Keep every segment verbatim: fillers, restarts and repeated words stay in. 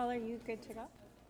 Paul, are you good to go?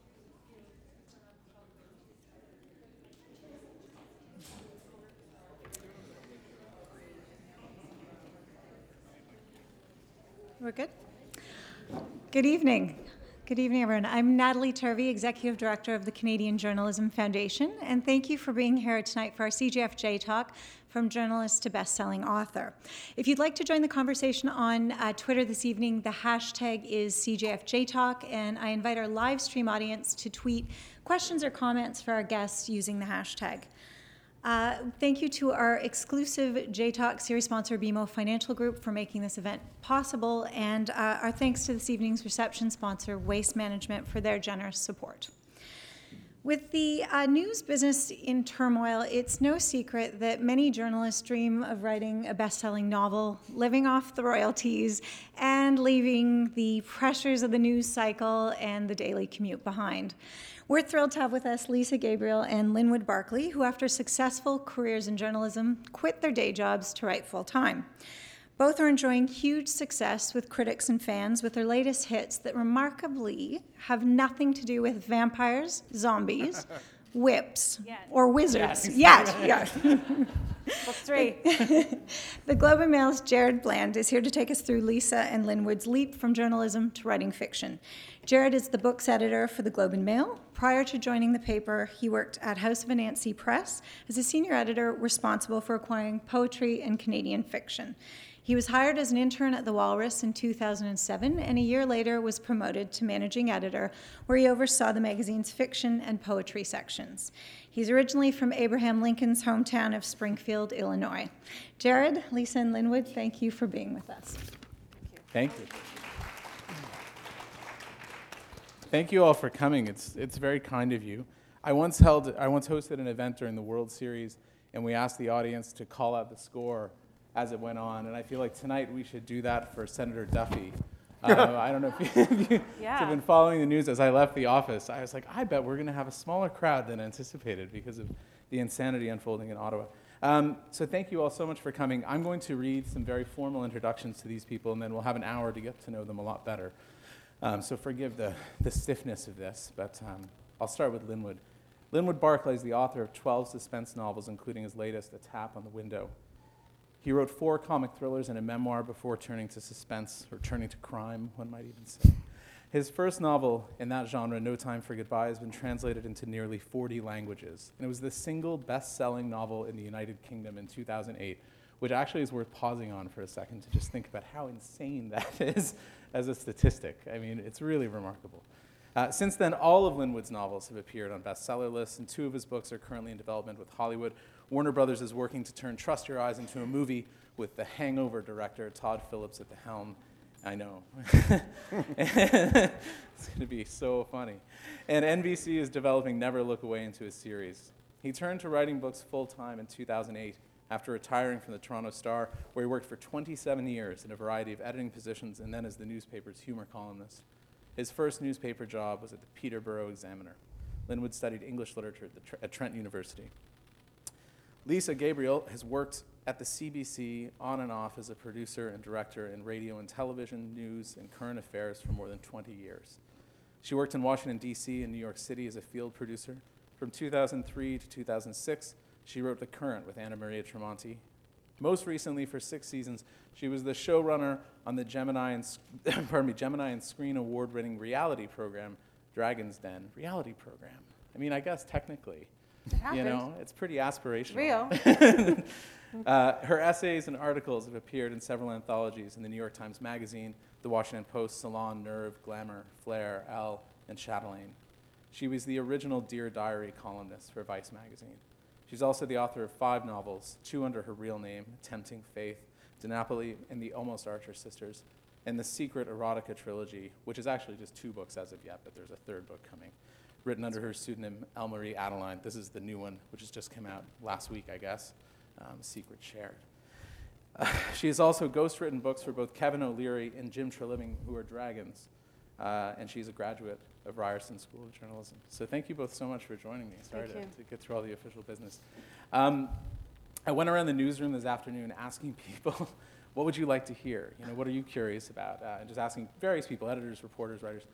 We're good? Good evening. Good evening, everyone. I'm Natalie Turvey, Executive Director of the Canadian Journalism Foundation, and thank you for being here tonight for our C J F J Talk, From Journalist to Best-Selling Author. If you'd like to join the conversation on uh, Twitter this evening, the hashtag is C J F J Talk, and I invite our live stream audience to tweet questions or comments for our guests using the hashtag. Uh, thank you to our exclusive J Talk series sponsor, B M O Financial Group, for making this event possible, and uh, our thanks to this evening's reception sponsor, Waste Management, for their generous support. With the uh, news business in turmoil, it's no secret that many journalists dream of writing a best-selling novel, living off the royalties, and leaving the pressures of the news cycle and the daily commute behind. We're thrilled to have with us Lisa Gabriel and Linwood Barclay, who after successful careers in journalism, quit their day jobs to write full-time. Both are enjoying huge success with critics and fans with their latest hits that remarkably have nothing to do with vampires, zombies, whips, Yes. or wizards. Yes. Yet, yeah. Book three. The Globe and Mail's Jared Bland is here to take us through Lisa and Linwood's leap from journalism to writing fiction. Jared is the books editor for the Globe and Mail. Prior to joining the paper, he worked at House of Anansi Press as a senior editor responsible for acquiring poetry and Canadian fiction. He was hired as an intern at The Walrus in two thousand seven, and a year later was promoted to managing editor, where he oversaw the magazine's fiction and poetry sections. He's originally from Abraham Lincoln's hometown of Springfield, Illinois. Jared, Lisa, and Linwood, thank you for being with us. Thank you. Thank you all for coming. It's it's very kind of you. I once held I once hosted an event during the World Series, and we asked the audience to call out the score as it went on, and I feel like tonight we should do that for Senator Duffy. Uh, I don't know if, you, if you Yeah. have been following the news. As I left the office, I was like, I bet we're going to have a smaller crowd than anticipated because of the insanity unfolding in Ottawa. Um, so thank you all so much for coming. I'm going to read some very formal introductions to these people, and then we'll have an hour to get to know them a lot better. Um, so forgive the, the stiffness of this, but um, I'll start with Linwood. Linwood Barclay is the author of twelve suspense novels, including his latest, A Tap on the Window. He wrote four comic thrillers and a memoir before turning to suspense, or turning to crime, one might even say. His first novel in that genre, No Time for Goodbye, has been translated into nearly forty languages, and it was the single best-selling novel in the United Kingdom in two thousand eight, which actually is worth pausing on for a second to just think about how insane that is as a statistic. I mean, it's really remarkable. Uh, since then, all of Linwood's novels have appeared on bestseller lists, and two of his books are currently in development with Hollywood. Warner Brothers is working to turn Trust Your Eyes into a movie with the Hangover director, Todd Phillips, at the helm. I know. It's going to be so funny. And N B C is developing Never Look Away into a series. He turned to writing books full-time in two thousand eight after retiring from the Toronto Star, where he worked for twenty-seven years in a variety of editing positions and then as the newspaper's humor columnist. His first newspaper job was at the Peterborough Examiner. Linwood studied English literature at, the Tr- at Trent University. Lisa Gabriel has worked at the C B C on and off as a producer and director in radio and television, news, and current affairs for more than twenty years. She worked in Washington, D C and New York City as a field producer. From two thousand three to two thousand six, she wrote The Current with Anna Maria Tremonti. Most recently, for six seasons, she was the showrunner on the Gemini and, pardon me, Gemini and Screen Award-winning reality program, Dragon's Den. Reality program. I mean, I guess technically. It happened. You know, it's pretty aspirational. Real. uh, her essays and articles have appeared in several anthologies in the New York Times Magazine, the Washington Post, Salon, Nerve, Glamour, Flair, Elle, and Chatelaine. She was the original Dear Diary columnist for Vice Magazine. She's also the author of five novels, two under her real name, Tempting Faith, DiNapoli, and the Almost Archer Sisters, and the Secret Erotica Trilogy, which is actually just two books as of yet, but there's a third book coming, written under her pseudonym, Elle-Marie Adeline. This is the new one, which has just come out last week, I guess, um, Secret Shared. Uh, she has also ghostwritten books for both Kevin O'Leary and Jim Treliving, who are dragons, uh, and she's a graduate of Ryerson School of Journalism. So thank you both so much for joining me. Sorry to, to get through all the official business. Um, I went around the newsroom this afternoon asking people, what would you like to hear? You know, what are you curious about? Uh, and just asking various people, editors, reporters, writers.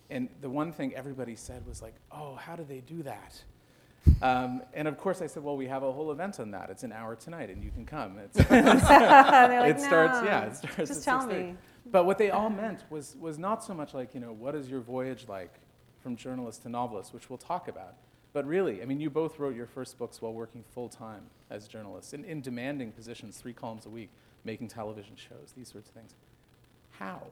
And the one thing everybody said was like, oh, how do they do that? Um, and of course I said, well, we have a whole event on that. It's an hour tonight and you can come. It's, They're like, it starts, "No, yeah, it starts just at tell six thirty. me." But what they all meant was, was not so much like, you know, what is your voyage like from journalist to novelist, which we'll talk about. But really, I mean, you both wrote your first books while working full-time as journalists, in, in demanding positions, three columns a week, making television shows, these sorts of things. How?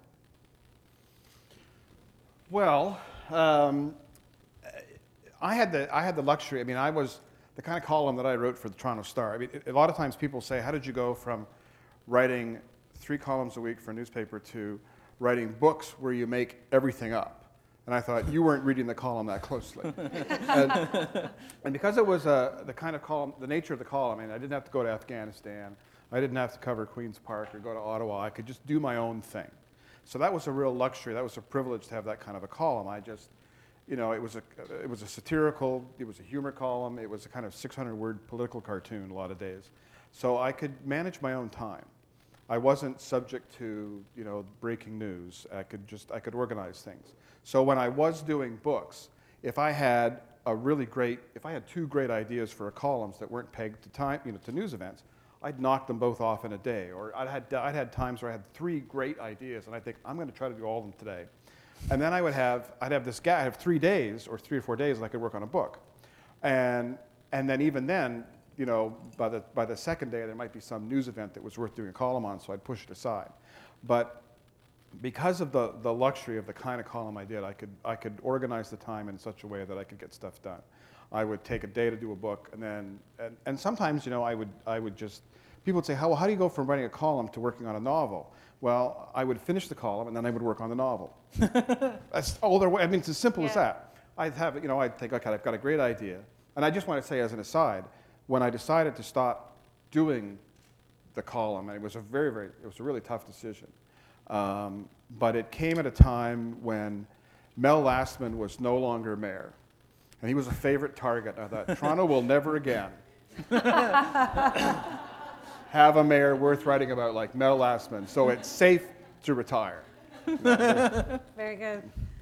Well, um, I had the I had the luxury. I mean, I was the kind of column that I wrote for the Toronto Star. I mean, a lot of times people say, "How did you go from writing three columns a week for a newspaper to writing books where you make everything up?" And I thought, you weren't reading the column that closely. and, and because it was uh, the kind of column, the nature of the column, I mean, I didn't have to go to Afghanistan. I didn't have to cover Queen's Park or go to Ottawa. I could just do my own thing. So that was a real luxury. That was a privilege to have that kind of a column. I just, you know, it was a, it was a satirical, it was a humor column. It was a kind of six hundred word political cartoon a lot of days. So I could manage my own time. I wasn't subject to, you know, breaking news. I could just, I could organize things. So when I was doing books, if I had a really great, if I had two great ideas for columns that weren't pegged to time, you know, to news events, I'd knock them both off in a day. Or I'd had, I'd had times where I had three great ideas, and I think I'm going to try to do all of them today. And then I would have, I'd have this gap, I have three days or three or four days, and I could work on a book. And and then even then, you know, by the by the second day, there might be some news event that was worth doing a column on, so I'd push it aside. But because of the, the luxury of the kind of column I did, I could I could organize the time in such a way that I could get stuff done. I would take a day to do a book, and then and, and sometimes, you know, I would I would just people would say, how well, how do you go from writing a column to working on a novel? Well, I would finish the column, and then I would work on the novel. That's all there. I mean, it's as simple Yeah. as that. I'd have, you know, I'd think, okay, I've got a great idea, and I just want to say as an aside, when I decided to stop doing the column, and it was a very, very, it was a really tough decision. Um, but it came at a time when Mel Lastman was no longer mayor, and he was a favorite target. I thought, Toronto will never again have a mayor worth writing about like Mel Lastman, so it's safe to retire. Very good.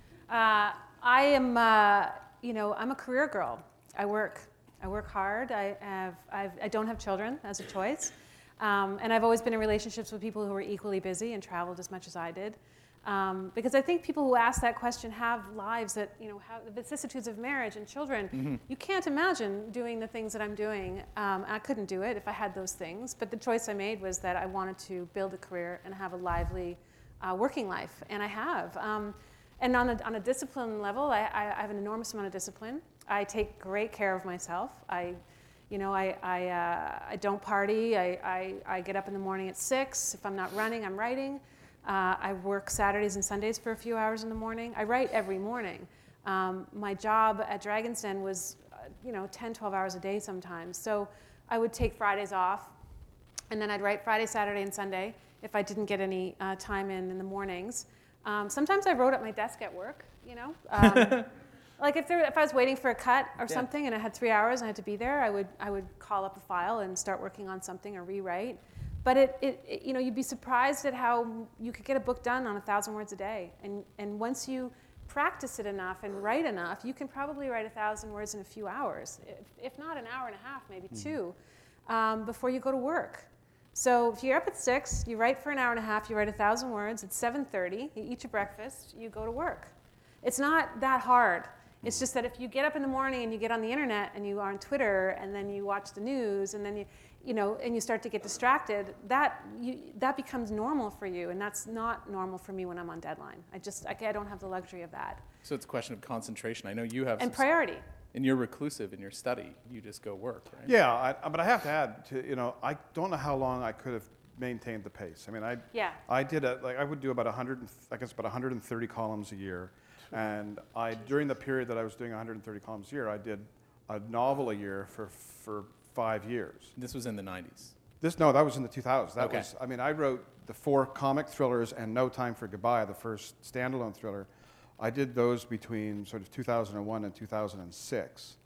Uh, I am, uh, you know, I'm a career girl. I work. I work hard. I have. I've, I don't have children as a choice, um, and I've always been in relationships with people who were equally busy and traveled as much as I did. Um, because I think people who ask that question have lives that, you know, have the vicissitudes of marriage and children. Mm-hmm. You can't imagine doing the things that I'm doing. Um, I couldn't do it if I had those things. But the choice I made was that I wanted to build a career and have a lively uh, working life, and I have. Um, and on a, on a discipline level, I, I have an enormous amount of discipline. I take great care of myself. I, you know, I I, uh, I don't party. I, I I get up in the morning at six. If I'm not running, I'm writing. Uh, I work Saturdays and Sundays for a few hours in the morning. I write every morning. Um, my job at Dragon's Den was, uh, you know, ten, twelve hours a day sometimes. So I would take Fridays off, and then I'd write Friday, Saturday, and Sunday if I didn't get any uh, time in in the mornings. Um, sometimes I wrote at my desk at work, you know. Um, like if there, if I was waiting for a cut or Yeah. something and I had three hours and I had to be there, I would I would call up a file and start working on something or rewrite. But it, it, it, you know, you'd be surprised at how you could get a book done on a thousand words a day. And and once you practice it enough and write enough, you can probably write a thousand words in a few hours, if, if not an hour and a half, maybe mm. two, um, before you go to work. So if you're up at six, you write for an hour and a half, you write a thousand words. At seven thirty, you eat your breakfast, you go to work. It's not that hard. It's just that if you get up in the morning and you get on the internet and you are on Twitter and then you watch the news and then you, you know, and you start to get distracted, that you, that becomes normal for you, and that's not normal for me when I'm on deadline. I just, I, I don't have the luxury of that. So it's a question of concentration. I know you have and some priority. And you're reclusive in your study. You just go work, right? Yeah, I, but I have to add, to, you know, I don't know how long I could have maintained the pace. I mean, I yeah. I did a, like I would do about one hundred, I guess about one hundred thirty columns a year, and I during the period that I was doing one hundred thirty columns a year, I did a novel a year for for five years. This was in the nineties. This no, that was in the two thousands. That okay. was, I mean, I wrote the four comic thrillers and No Time for Goodbye, the first standalone thriller. I did those between sort of two thousand one and two thousand six,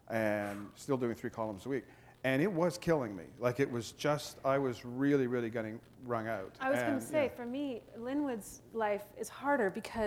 and still doing three columns a week. And it was killing me. Like it was just, I was really, really getting wrung out. I was going and, to say, yeah. for me, Linwood's life is harder because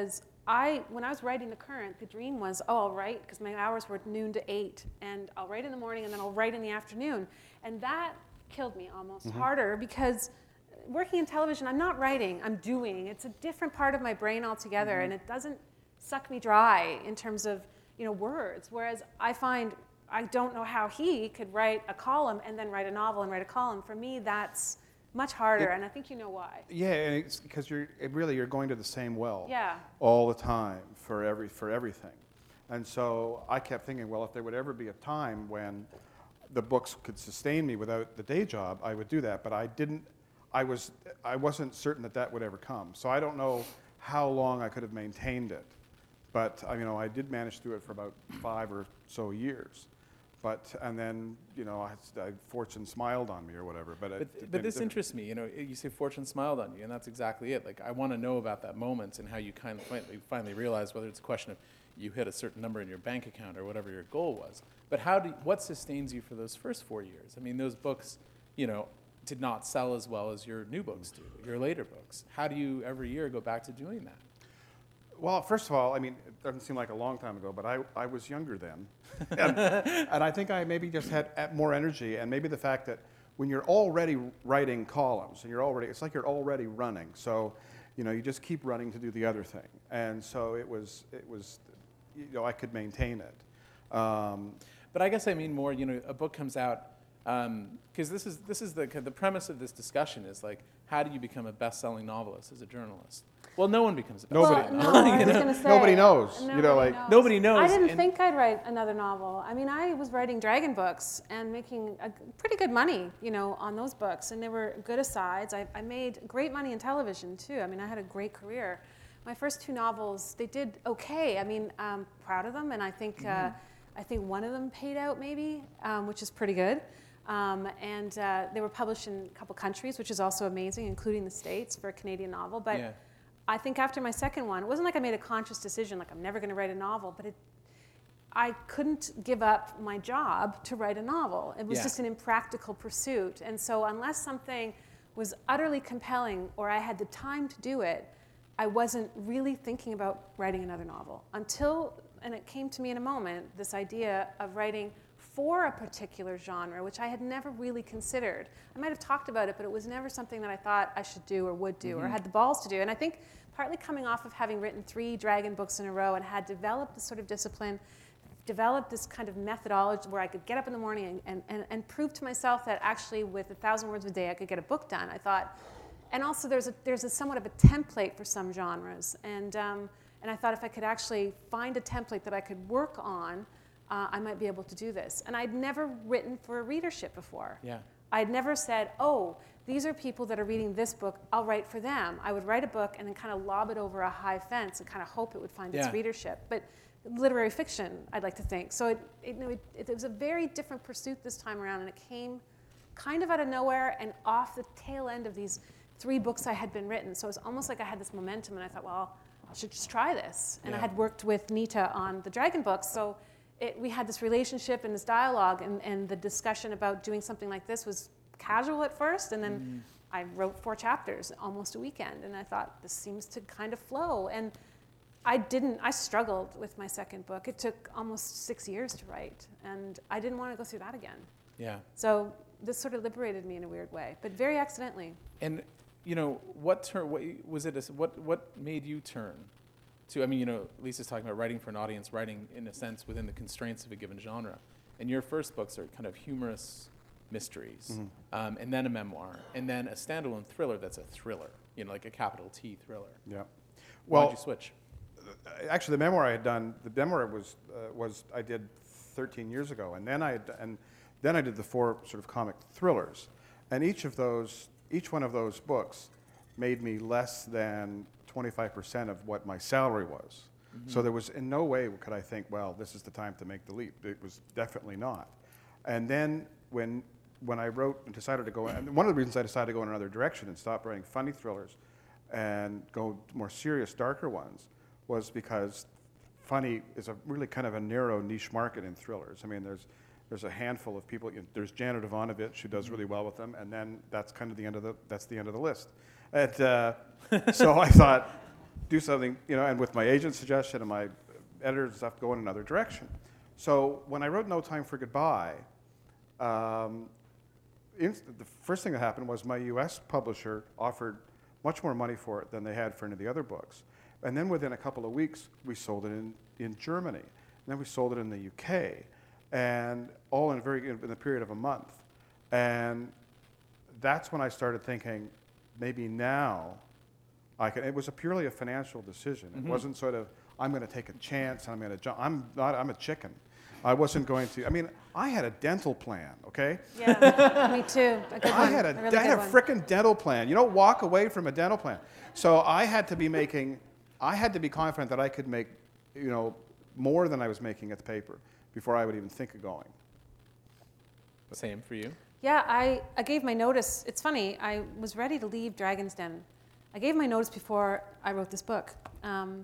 I, when I was writing The Current, the dream was, oh, I'll write, because my hours were noon to eight, and I'll write in the morning, and then I'll write in the afternoon. And that killed me almost Mm-hmm. harder, because working in television, I'm not writing, I'm doing. It's a different part of my brain altogether, Mm-hmm. and it doesn't suck me dry in terms of, you know, words. Whereas I find, I don't know how he could write a column and then write a novel and write a column. For me, that's much harder, It- and I think you know why. Yeah, and it's because you're it really you're going to the same well Yeah. all the time for every for everything, and so I kept thinking, well, if there would ever be a time when the books could sustain me without the day job, I would do that. But I didn't. I was I wasn't certain that that would ever come. So I don't know how long I could have maintained it, but I, you know I did manage to do it for about five or so years. But, and then, you know, I, I, fortune smiled on me or whatever. But, it, But, it but this didn't- interests me. You know, you say fortune smiled on you, and that's exactly it. Like, I want to know about that moment and how you kind of finally, finally realize whether it's a question of you hit a certain number in your bank account or whatever your goal was. But how do what sustains you for those first four years? I mean, those books, you know, did not sell as well as your new books do, your later books. How do you every year go back to doing that? Well, first of all, I mean, it doesn't seem like a long time ago, but I, I was younger then. and, and I think I maybe just had uh, more energy, and maybe the fact that when you're already writing columns, and you're already, it's like you're already running. So, you know, you just keep running to do the other thing. And so it was, it was, you know, I could maintain it. Um, But I guess I mean more, you know, a book comes out, because this is this is the the premise of this discussion is like, how do you become a best-selling novelist as a journalist? Well, no one becomes a Nobody- best-selling Well, novelist. no, I was gonna say, Nobody knows, you know, nobody like- knows. Nobody knows, I didn't and- think I'd write another novel. I mean, I was writing dragon books and making a, pretty good money, you know, on those books, and they were good asides. I, I made great money in television too. I mean, I had a great career. My first two novels, they did okay. I mean, I'm proud of them, and I think uh, I think one of them paid out maybe, um, which is pretty good. Um, and uh, they were published in a couple countries, which is also amazing, including the States for a Canadian novel. But Yeah. I think after my second one, it wasn't like I made a conscious decision, like I'm never going to write a novel, but it, I couldn't give up my job to write a novel. It was Yeah. just an impractical pursuit. And so unless something was utterly compelling or I had the time to do it, I wasn't really thinking about writing another novel until, and it came to me in a moment, this idea of writing for a particular genre, which I had never really considered. I might have talked about it, but it was never something that I thought I should do or would do or had the balls to do. And I think partly coming off of having written three dragon books in a row and had developed this sort of discipline, developed this kind of methodology where I could get up in the morning and, and, and, and prove to myself that actually with a thousand words a day I could get a book done. I thought, and also there's a, there's a somewhat of a template for some genres. And, um, and I thought if I could actually find a template that I could work on, Uh, I might be able to do this. And I'd never written for a readership before. Yeah. I'd never said, oh, these are people that are reading this book, I'll write for them. I would write a book and then kind of lob it over a high fence and kind of hope it would find its Yeah. readership. But literary fiction, I'd like to think. So it, it, it, it was a very different pursuit this time around, and it came kind of out of nowhere and off the tail end of these three books I had been written. So it was almost like I had this momentum, and I thought, well, I should just try this. And Yeah. I had worked with Nita on the Dragon books, so It, we had this relationship and this dialogue, and, and the discussion about doing something like this was casual at first, and then Mm. I wrote four chapters almost a weekend, and I thought this seems to kind of flow. And I didn't, I struggled with my second book. It took almost six years to write, and I didn't want to go through that again. Yeah. So this sort of liberated me in a weird way, but very accidentally. And you know, what turn? What was it? A, what what made you turn to? I mean, you know, Lisa's talking about writing for an audience, writing in a sense within the constraints of a given genre. And your first books are kind of humorous mysteries, Mhm. um, and then a memoir, and then a standalone thriller that's a thriller. You know, like a capital T thriller. yeah. Why'd Well, you switch? actually, the memoir I had done, the memoir was uh, was I did thirteen years ago, and then I had, and then I did the four sort of comic thrillers, and each of those, each one of those books, made me less than twenty-five percent of what my salary was. Mm-hmm. So there was in no way could I think, well, this is the time to make the leap. It was definitely not. And then when when I wrote and decided to go, and one of the reasons I decided to go in another direction and stop writing funny thrillers, and go more serious, darker ones, was because funny is a really kind of a narrow niche market in thrillers. I mean, there's there's a handful of people. You know, there's Janet Ivanovich who does really well with them, and then that's kind of the end of the that's the end of the list. And uh, so I thought, do something, you know, and with my agent's suggestion and my editors and stuff, go in another direction. So when I wrote No Time for Goodbye, um, inst- the first thing that happened was my U S publisher offered much more money for it than they had for any of the other books. And then within a couple of weeks, we sold it in, in Germany. And then we sold it in the U K, and all in, very, in the period of a month. And that's when I started thinking, maybe now I can. It was a purely a financial decision. Mm-hmm. It wasn't sort of, I'm going to take a chance and I'm going to jump. I'm not, I'm a chicken. I wasn't going to, I mean, I had a dental plan, okay? Yeah, me too. A good I one. had a, a, really I had a one. frickin' dental plan. You don't walk away from a dental plan. So I had to be making, I had to be confident that I could make, you know, more than I was making at the paper before I would even think of going. Same for you? Yeah, I, I gave my notice. It's funny, I was ready to leave Dragon's Den. I gave my notice before I wrote this book, um,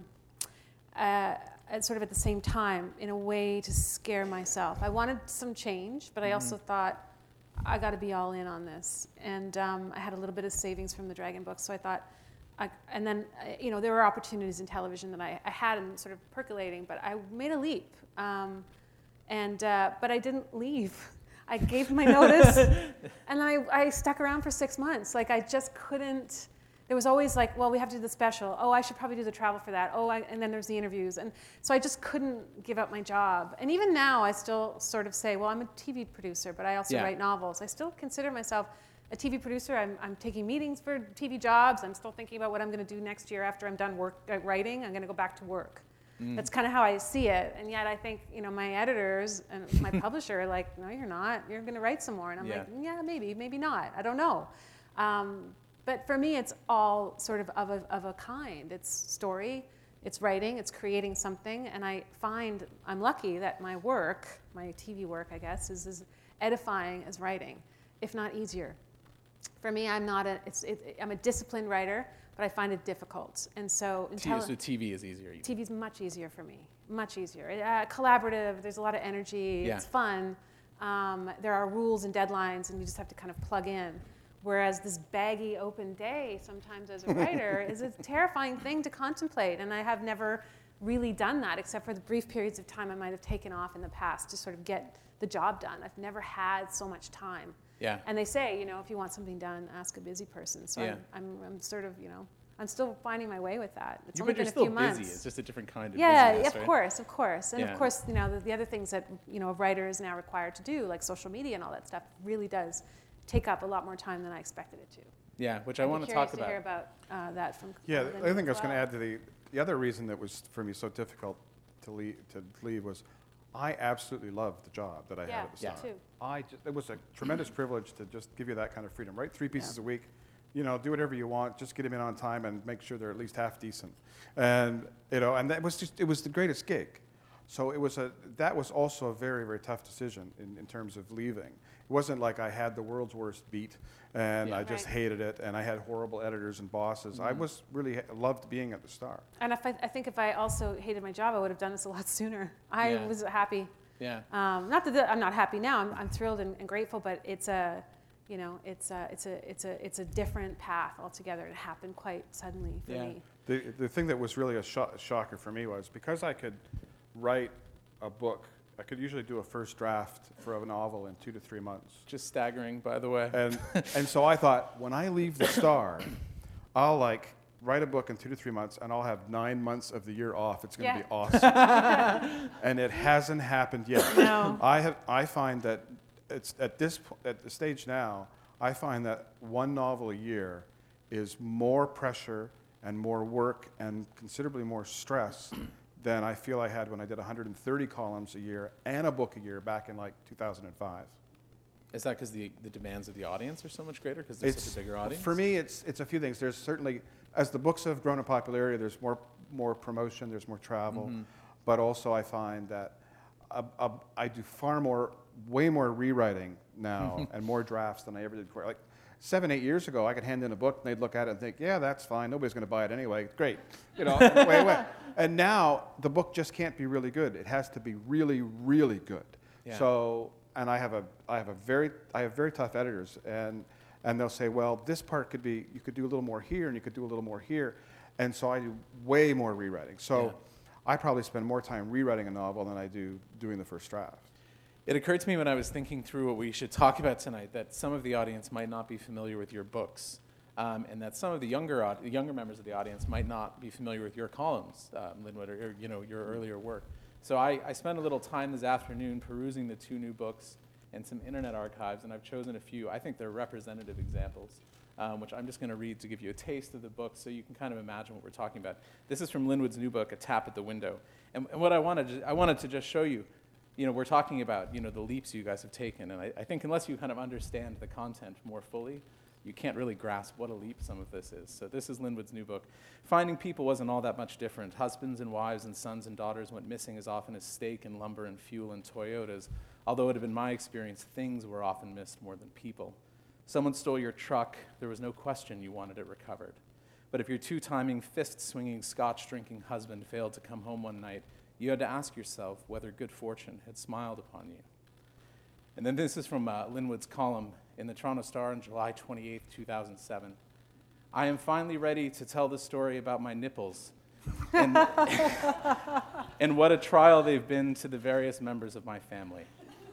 uh, at sort of at the same time, in a way to scare myself. I wanted some change, but I mm-hmm. also thought, I got to be all in on this. And um, I had a little bit of savings from the Dragon books, so I thought, I, and then, uh, you know, there were opportunities in television that I, I had and sort of percolating, but I made a leap. Um, and uh, but I didn't leave. I gave my notice, and then I, I stuck around for six months. Like, I just couldn't. There was always like, well, we have to do the special. Oh, I should probably do the travel for that. Oh, I, and then there's the interviews. And so I just couldn't give up my job. And even now, I still sort of say, well, I'm a T V producer, but I also yeah. write novels. I still consider myself a T V producer. I'm, I'm taking meetings for T V jobs. I'm still thinking about what I'm going to do next year after I'm done work uh, writing. I'm going to go back to work. Mm. That's kind of how I see it. And yet I think, you know, my editors and my publisher are like, no, you're not. You're going to write some more. And I'm yeah. like, yeah, maybe, maybe not. I don't know. Um, but for me, it's all sort of of a, of a kind. It's story, it's writing, it's creating something. And I find I'm lucky that my work, my T V work, I guess, is as edifying as writing, if not easier. For me, I'm not a, it's, it, I'm a disciplined writer, but I find it difficult. And so, T- so T V is easier. T V is much easier for me, much easier. Uh, collaborative, there's a lot of energy, yeah. it's fun. Um, there are rules and deadlines, and you just have to kind of plug in. Whereas this baggy open day, sometimes as a writer, is a terrifying thing to contemplate. And I have never really done that, except for the brief periods of time I might have taken off in the past to sort of get the job done. I've never had so much time. Yeah. And they say, you know, if you want something done, ask a busy person. So yeah. I'm, I'm, I'm sort of, you know, I'm still finding my way with that. It's you, only but you're been a still few busy. months. It's just a different kind of yeah, busyness, of right? course, of course. And yeah. of course, you know, the, the other things that, you know, a writer is now required to do, like social media and all that stuff, really does take up a lot more time than I expected it to. Yeah, which I I'd want be to talk to about. hear about uh, that from. Yeah, Linda I think I was as going to well. add to the the other reason that was for me so difficult to leave to leave was I absolutely loved the job that I Yeah, had at the yeah. Star. too. I just it was a tremendous privilege to just give you that kind of freedom. Write three pieces a week, you know, do whatever you want, just get them in on time and make sure they're at least half decent. And you know, and that was just it was the greatest gig. So it was a that was also a very very tough decision in, in terms of leaving. It wasn't like I had the world's worst beat and Yeah. I just Right. hated it and I had horrible editors and bosses. I Mhm. was really loved being at the Star. And if I, I think if I also hated my job, I would have done this a lot sooner. I Yeah. was happy. Yeah. Um, not that the, I'm not happy now. I'm, I'm thrilled and, and grateful, but it's a, you know, it's a, it's a, it's a, it's a different path altogether. It happened quite suddenly for Yeah. me. The, the thing that was really a sho- shocker for me was because I could write a book, I could usually do a first draft for a novel in two to three months. Just staggering, by the way. And, and so I thought, when I leave the Star, I'll like write a book in two to three months and I'll have nine months of the year off. It's going to Yeah. be awesome. And it hasn't happened yet. No. I have, I find that it's at this, po- at the stage now, I find that one novel a year is more pressure and more work and considerably more stress than I feel I had when I did one hundred thirty columns a year and a book a year back in like two thousand five. Is that because the, the demands of the audience are so much greater because there's It's, such a bigger audience? For me, it's it's a few things. There's certainly, as the books have grown in popularity, there's more more promotion, there's more travel, Mhm. but also I find that uh, uh, I do far more, way more rewriting now and more drafts than I ever did before. Like seven, eight years ago, I could hand in a book and they'd look at it and think, yeah, that's fine. Nobody's going to buy it anyway. Great, you know, way away. And now the book just can't be really good. It has to be really, really good. Yeah. So. And I have a, I have a very, I have very tough editors, and and they'll say, well, this part could be, you could do a little more here, and you could do a little more here, And so I do way more rewriting. So Yeah. I probably spend more time rewriting a novel than I do doing the first draft. It occurred to me when I was thinking through what we should talk about tonight that some of the audience might not be familiar with your books, um, and that some of the younger aud- younger members of the audience might not be familiar with your columns, um, Linwood, or, or you know your earlier work. So I, I spent a little time this afternoon perusing the two new books and some internet archives, and I've chosen a few. I think they're representative examples, um, which I'm just going to read to give you a taste of the book so you can kind of imagine what we're talking about. This is from Linwood's new book, A Tap at the Window. And, and what I wanted, to, I wanted to just show you, you know, we're talking about, you know, the leaps you guys have taken, and I, I think unless you kind of understand the content more fully, you can't really grasp what a leap some of this is. So this is Linwood's new book. Finding people wasn't all that much different. Husbands and wives and sons and daughters went missing as often as steak and lumber and fuel and Toyotas. Although it had been my experience, things were often missed more than people. Someone stole your truck. There was no question you wanted it recovered. But if your two-timing, fist-swinging, scotch-drinking husband failed to come home one night, you had to ask yourself whether good fortune had smiled upon you. And then this is from uh, Linwood's column in the Toronto Star on July twenty-eighth, two thousand seven. I am finally ready to tell the story about my nipples and, and what a trial they've been to the various members of my family.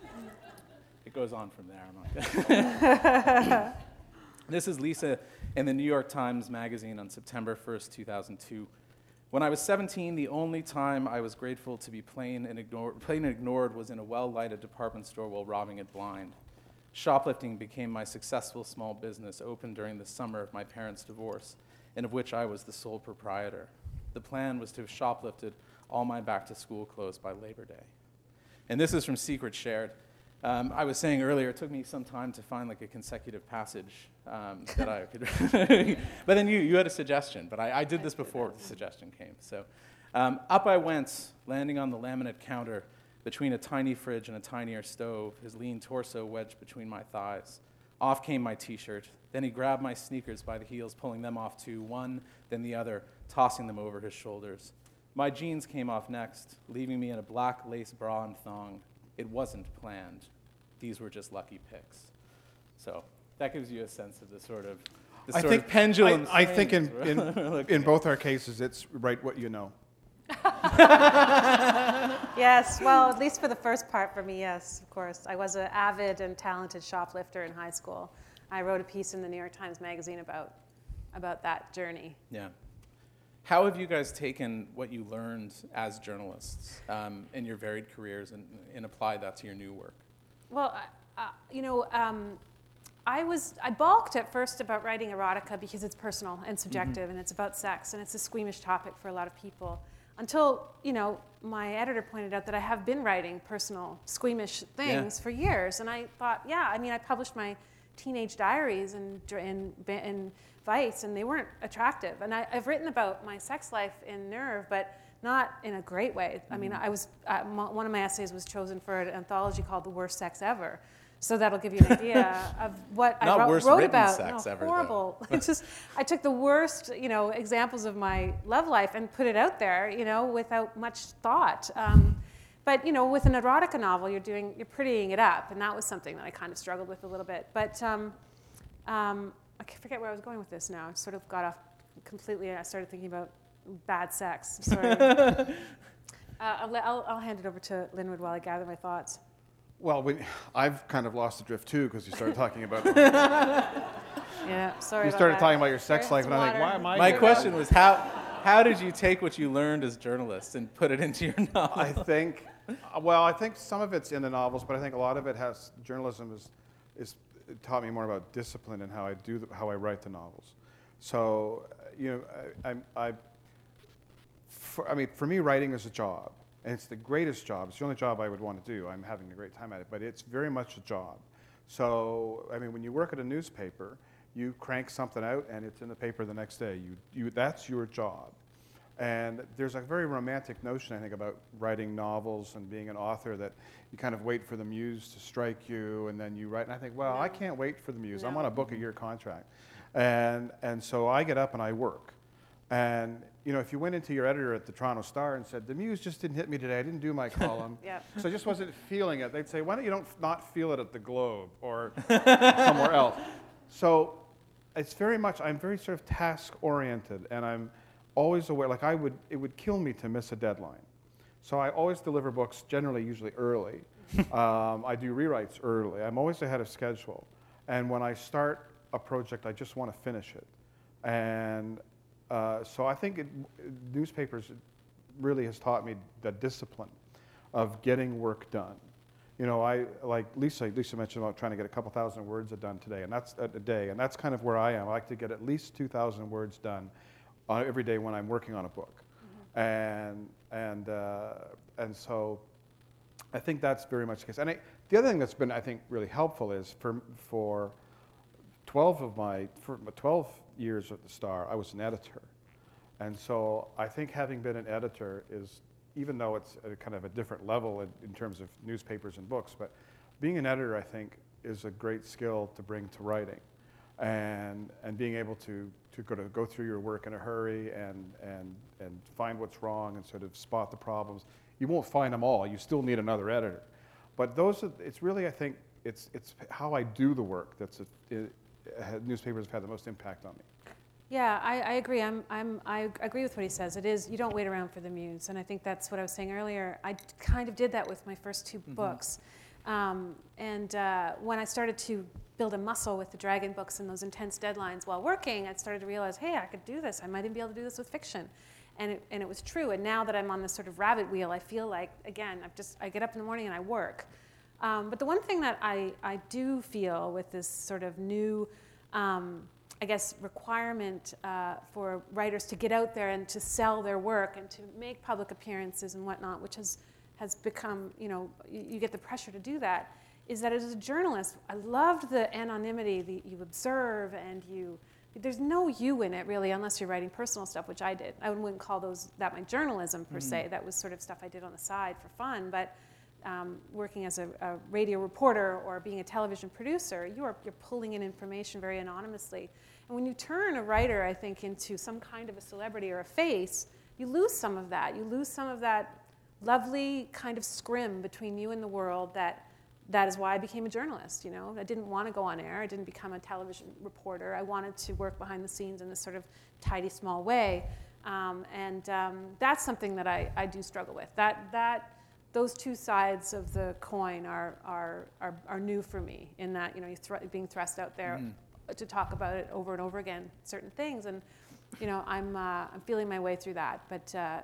It goes on from there. I'm not This is Lisa in the New York Times Magazine on September first, two thousand two. When I was seventeen, the only time I was grateful to be plain and, ignored, plain and ignored was in a well-lighted department store while robbing it blind. Shoplifting became my successful small business, opened during the summer of my parents' divorce, and of which I was the sole proprietor. The plan was to have shoplifted all my back-to-school clothes by Labor Day. And this is from Secret Shared. Um, I was saying earlier, it took me some time to find like a consecutive passage um, that I could. But then you, you had a suggestion, but I, I did this before the suggestion came. So um, up I went, landing on the laminate counter between a tiny fridge and a tinier stove, his lean torso wedged between my thighs. Off came my T-shirt. Then he grabbed my sneakers by the heels, pulling them off too, one, then the other, tossing them over his shoulders. My jeans came off next, leaving me in a black lace bra and thong. It wasn't planned. These were just lucky picks. So that gives you a sense of the sort of the I sort think of pendulum. I, I think in, swings in, we're looking in at. both our cases, it's write what you know. Yes, well, at least for the first part for me, yes, of course. I was an avid and talented shoplifter in high school. I wrote a piece in the New York Times Magazine about, about that journey. Yeah. How have you guys taken what you learned as journalists um, in your varied careers and, and applied that to your new work? Well, uh, you know, um, I was I balked at first about writing erotica because it's personal and subjective, mm-hmm. and it's about sex, and it's a squeamish topic for a lot of people. Until, you know, my editor pointed out that I have been writing personal, squeamish things Yeah. for years, and I thought, yeah, I mean, I published my teenage diaries in in, in Vice, and they weren't attractive. And I, I've written about my sex life in Nerve, but not in a great way. I mean, I was uh, m- one of my essays was chosen for an anthology called "The Worst Sex Ever." So that'll give you an idea of what Not I wrote, worst wrote written about. sex no, ever, though. horrible. It's just I took the worst, you know, examples of my love life and put it out there, you know, without much thought. Um, but you know, with an erotica novel, you're doing you're prettying it up, and that was something that I kind of struggled with a little bit. But um, um, I forget where I was going with this now. I sort of got off completely. I started thinking about bad sex. Sort of. uh, I'll, I'll, I'll hand it over to Linwood while I gather my thoughts. Well, we, I've kind of lost the drift too because you started talking about. Yeah, sorry. You about started that. talking about your sex There's life, and I'm like, water. why am I? My here? question was how how did you take what you learned as journalists and put it into your novel? I think, well, I think some of it's in the novels, but I think a lot of it has journalism is is it taught me more about discipline and how I do the, how I write the novels. So you know, I, I, I for, I mean, for me, writing is a job, and it's the greatest job. It's the only job I would want to do. I'm having a great time at it, but it's very much a job. So I mean, when you work at a newspaper, you crank something out, and it's in the paper the next day. You, you, that's your job. And there's a very romantic notion, I think, about writing novels and being an author that you kind of wait for the muse to strike you, and then you write. And I think, well, No. I can't wait for the muse. I'm No. on a book-a-year contract. And, and so I get up and I work. And you know, if you went into your editor at the Toronto Star and said, the muse just didn't hit me today, I didn't do my column, Yep. so I just wasn't feeling it, they'd say, why don't you don't not feel it at the Globe or somewhere else? So it's very much, I'm very sort of task-oriented, and I'm, always aware, like I would, it would kill me to miss a deadline. So I always deliver books, generally usually early. um, I do rewrites early. I'm always ahead of schedule. And when I start a project, I just want to finish it. And uh, so I think it, newspapers really has taught me the discipline of getting work done. You know, I like Lisa. Lisa mentioned about trying to get a couple thousand words done today, and that's a day, and that's kind of where I am. I like to get at least two thousand words done uh, every day when I'm working on a book, mm-hmm. and and uh, and so I think that's very much the case. And I, the other thing that's been, I think, really helpful is for for twelve of my for twelve years at the Star, I was an editor, and so I think having been an editor is, even though it's a kind of a different level in, in terms of newspapers and books, but being an editor, I think, is a great skill to bring to writing, and and being able to to go to go through your work in a hurry and and and find what's wrong and sort of spot the problems. You won't find them all. You still need another editor, but those are, it's really, I think it's it's how I do the work that's a, it, it, newspapers have had the most impact on me. Yeah, I, I agree. I'm, I'm, I agree with what he says. It is, you don't wait around for the muse. And I think that's what I was saying earlier. I kind of did that with my first two mm-hmm. books. Um, and uh, when I started to build a muscle with the Dragon books and those intense deadlines while working, I started to realize, hey, I could do this. I might even be able to do this with fiction. And it, and it was true. And now that I'm on this sort of rabbit wheel, I feel like, again, I've just, I get up in the morning and I work. Um, but the one thing that I, I do feel with this sort of new, um, I guess, requirement uh, for writers to get out there and to sell their work and to make public appearances and whatnot, which has, has become, you know, you, you get the pressure to do that, is that as a journalist, I loved the anonymity that you observe and you, there's no you in it really unless you're writing personal stuff, which I did. I wouldn't call those, that my journalism per mm-hmm. se. That was sort of stuff I did on the side for fun, but Um, working as a, a radio reporter or being a television producer, you are, you're pulling in information very anonymously. And when you turn a writer, I think, into some kind of a celebrity or a face, you lose some of that. You lose some of that lovely kind of scrim between you and the world that that is why I became a journalist, you know. I didn't want to go on air. I didn't become a television reporter. I wanted to work behind the scenes in this sort of tidy, small way. Um, and um, that's something that I, I do struggle with. That that Those two sides of the coin are are are, are new for me, in that, you know, you're thr- being thrust out there mm. to talk about it over and over again, certain things, and you know, I'm uh, I'm feeling my way through that, but uh,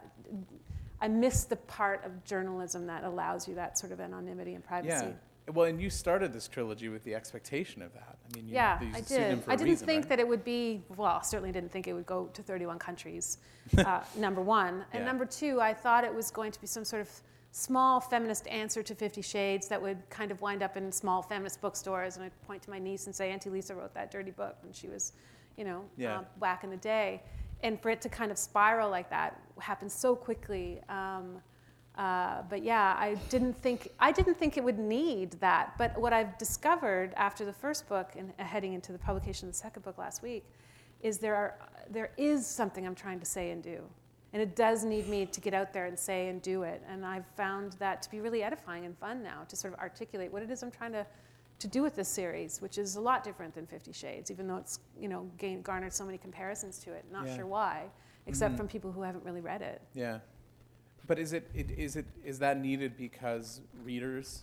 I miss the part of journalism that allows you that sort of anonymity and privacy. Yeah, well, and you started this trilogy with the expectation of that. I mean, you, yeah, you I did. did. For I a didn't reason, think right? that it would be. Well, certainly didn't think it would go to thirty-one countries. uh, number one, and yeah. number two, I thought it was going to be some sort of small feminist answer to Fifty Shades that would kind of wind up in small feminist bookstores, and I'd point to my niece and say, Auntie Lisa wrote that dirty book when she was, you know, yeah. uh, back in the day. And for it to kind of spiral like that happened so quickly. Um, uh, but yeah, I didn't think I didn't think it would need that. But what I've discovered after the first book and heading into the publication of the second book last week is there are there is something I'm trying to say and do. And it does need me to get out there and say and do it. And I've found that to be really edifying and fun now, to sort of articulate what it is I'm trying to, to do with this series, which is a lot different than Fifty Shades, even though it's, you know, gained, garnered so many comparisons to it. Not yeah. sure why, except mm-hmm. from people who haven't really read it. Yeah. But is it, it is it is that needed because readers,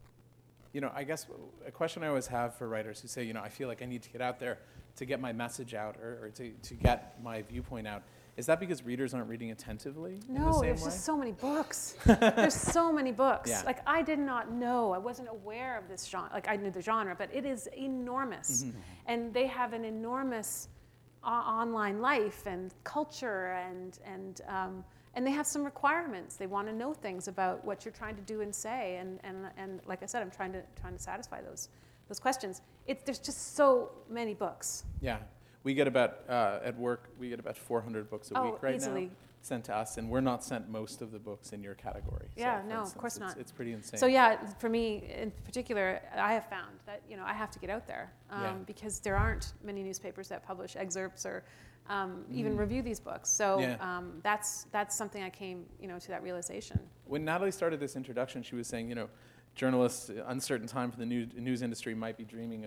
you know, I guess a question I always have for writers who say, you know, I feel like I need to get out there to get my message out or, or to, to get my viewpoint out. Is that because readers aren't reading attentively in the No, same there's way? just so many books. There's so many books. Yeah. Like, I did not know, I wasn't aware of this genre. Like, I knew the genre, but it is enormous. Mm-hmm. And they have an enormous uh, online life and culture, and and um, and they have some requirements. They want to know things about what you're trying to do and say. And and and like I said, I'm trying to trying to satisfy those those questions. It, there's just so many books. Yeah. We get about, uh, at work, we get about four hundred books a oh, week right easily. now sent to us, and we're not sent most of the books in your category. Yeah, so, no, instance, of course it's, not. It's pretty insane. So yeah, for me in particular, I have found that, you know, I have to get out there um, yeah. because there aren't many newspapers that publish excerpts or um, mm. even review these books. So yeah. um, that's that's something I came, you know, to that realization. When Natalie started this introduction, she was saying, you know, journalists, uncertain time for the news, news industry might be dreaming of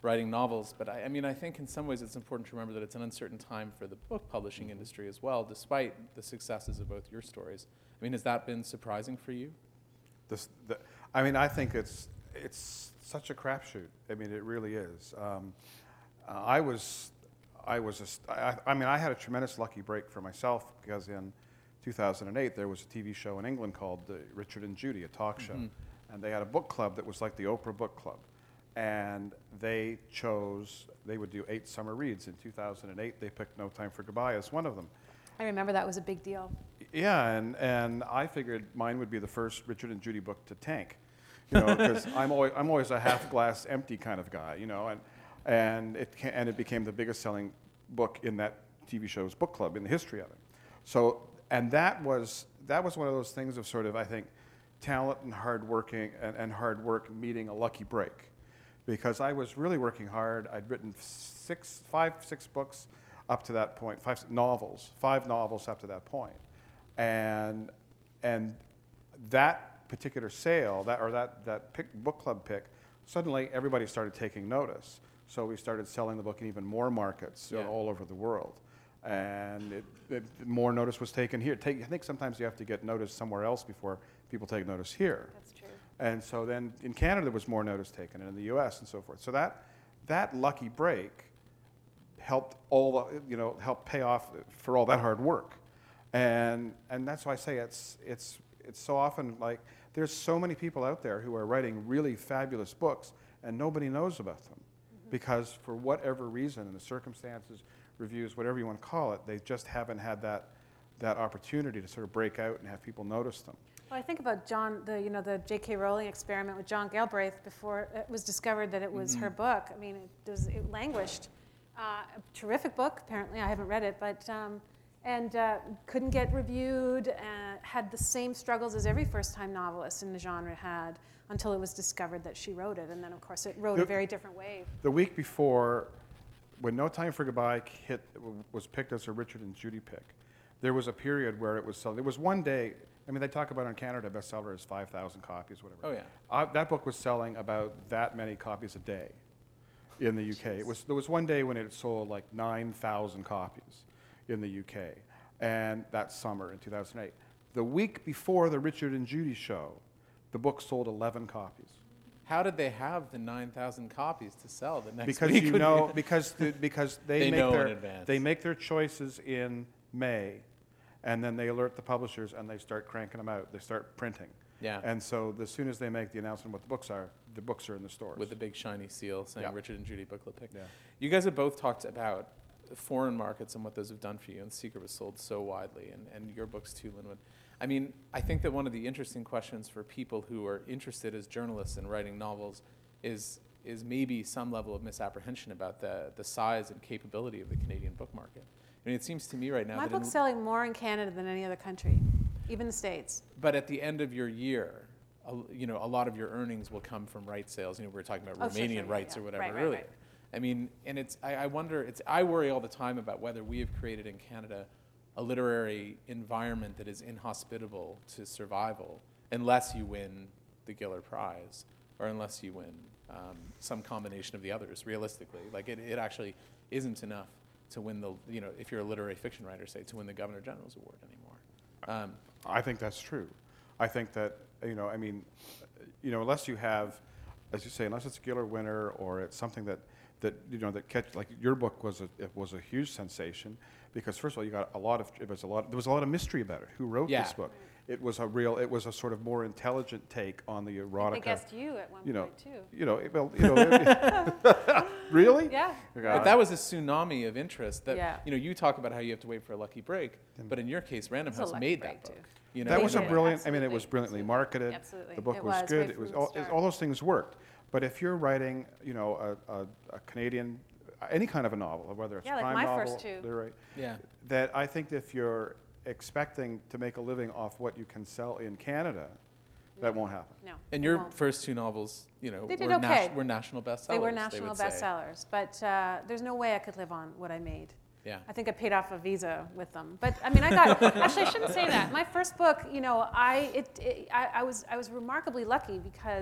writing novels. But I, I mean, I think in some ways it's important to remember that it's an uncertain time for the book publishing industry as well, despite the successes of both your stories. I mean, has that been surprising for you? This, the, I mean, I think it's it's such a crapshoot. I mean, it really is. Um, uh, I was, I was, a st- I, I mean, I had a tremendous lucky break for myself because in two thousand eight there was a T V show in England called uh, Richard and Judy, a talk show, mm-hmm. and they had a book club that was like the Oprah Book Club, and they chose they would do eight summer reads. In two thousand eight, they picked No Time for Goodbye as one of them. I remember that was a big deal. Yeah, and, and I figured mine would be the first Richard and Judy book to tank, you know, because I'm always I'm always a half glass empty kind of guy, you know, and and it ca- and it became the biggest selling book in that T V show's book club in the history of it. So and that was that was one of those things of sort of I think talent and hard working and, and hard work meeting a lucky break, because I was really working hard. I'd written six, five, six books up to that point, five novels, five novels up to that point. And and that particular sale, that or that that pick, book club pick, suddenly everybody started taking notice. So we started selling the book in even more markets Yeah. all over the world, and it, it, more notice was taken here. Take, I think sometimes you have to get notice somewhere else before people take notice here. That's true. And so then in Canada there was more notice taken, and in the U S and so forth. So that that lucky break helped all the, you know helped pay off for all that hard work. And and that's why I say it's it's it's so often like there's so many people out there who are writing really fabulous books and nobody knows about them, mm-hmm. because for whatever reason, in the circumstances, reviews, whatever you want to call it, they just haven't had that that opportunity to sort of break out and have people notice them. Well, I think about John, the you know the J K Rowling experiment with John Galbraith before it was discovered that it was Mm-hmm. her book. I mean, it was it languished. Uh, a terrific book, apparently. I haven't read it, but um, and uh, couldn't get reviewed. Uh, had the same struggles as every first-time novelist in the genre had until it was discovered that she wrote it, and then of course it rode The- a very different wave. The week before, when No Time for Goodbye hit, was picked as a Richard and Judy pick, there was a period where it was selling. There was one day, I mean, they talk about in Canada, bestseller is five thousand copies, whatever. Oh, yeah. Uh, that book was selling about that many copies a day in the U K. It was, there was one day when it sold like nine thousand copies in the U K, and that summer in two thousand eight. The week before the Richard and Judy show, the book sold eleven copies. How did they have the nine thousand copies to sell the next Because week? you know, because the, because they, They make know in their advance. they make their choices in May, and then they alert the publishers and they start cranking them out. They start printing. Yeah. And so as soon as they make the announcement what the books are, the books are in the stores. With the big shiny seal saying Yeah. Richard and Judy book club pick. Yeah. You guys have both talked about foreign markets and what those have done for you, and Secret was sold so widely, and, and your books too, Linwood. I mean, I think that one of the interesting questions for people who are interested as journalists in writing novels is is maybe some level of misapprehension about the, the size and capability of the Canadian book market. I mean, it seems to me right now My that book's in, selling more in Canada than any other country, even the States. but at the end of your year, a, you know, a lot of your earnings will come from right sales. You know, we were talking about Oh, sure, Romanian sure, yeah, rights yeah. or whatever Right, right, earlier. right. I mean, and it's I, I wonder it's I worry all the time about whether we have created in Canada a literary environment that is inhospitable to survival unless you win the Giller Prize or unless you win um, some combination of the others. Realistically, like it, it actually isn't enough to win the you know if you're a literary fiction writer, say, to win the Governor General's Award anymore. Um, I think that's true. I think that, you know, I mean, you know, unless you have, as you say, unless it's a Giller winner or it's something that, that you know, that catch, like your book was a, it was a huge sensation because first of all, you got a lot of, it was a lot, there was a lot of mystery about it. Who wrote Yeah. this book? It was a real, it was a sort of more intelligent take on the erotica. They guessed you at one you know, point too. you know, it- well, you know, really? Yeah. But that was a tsunami of interest. That Yeah. you know, you talk about how you have to wait for a lucky break, but in your case, Random It's a House lucky made break, that book. too. You know, That They was a did, brilliant. I mean, it absolutely, was brilliantly absolutely. marketed. Absolutely. The book It was, was, good. right It was from all, the it- start. all those things worked. But if you're writing, you know, a, a, a Canadian, any kind of a novel, whether it's Yeah, like crime my novel, first two. literary, yeah. that I think if you're expecting to make a living off what you can sell in Canada, that won't happen. No. And it your won't. first two novels, you know, They did were, okay. were national bestsellers. They were they national would say. bestsellers, but uh, there's no way I could live on what I made. Yeah. I think I paid off a visa with them. But I mean, I got, actually, I shouldn't say that. My first book, you know, I, it, it, I, I, was, I was remarkably lucky because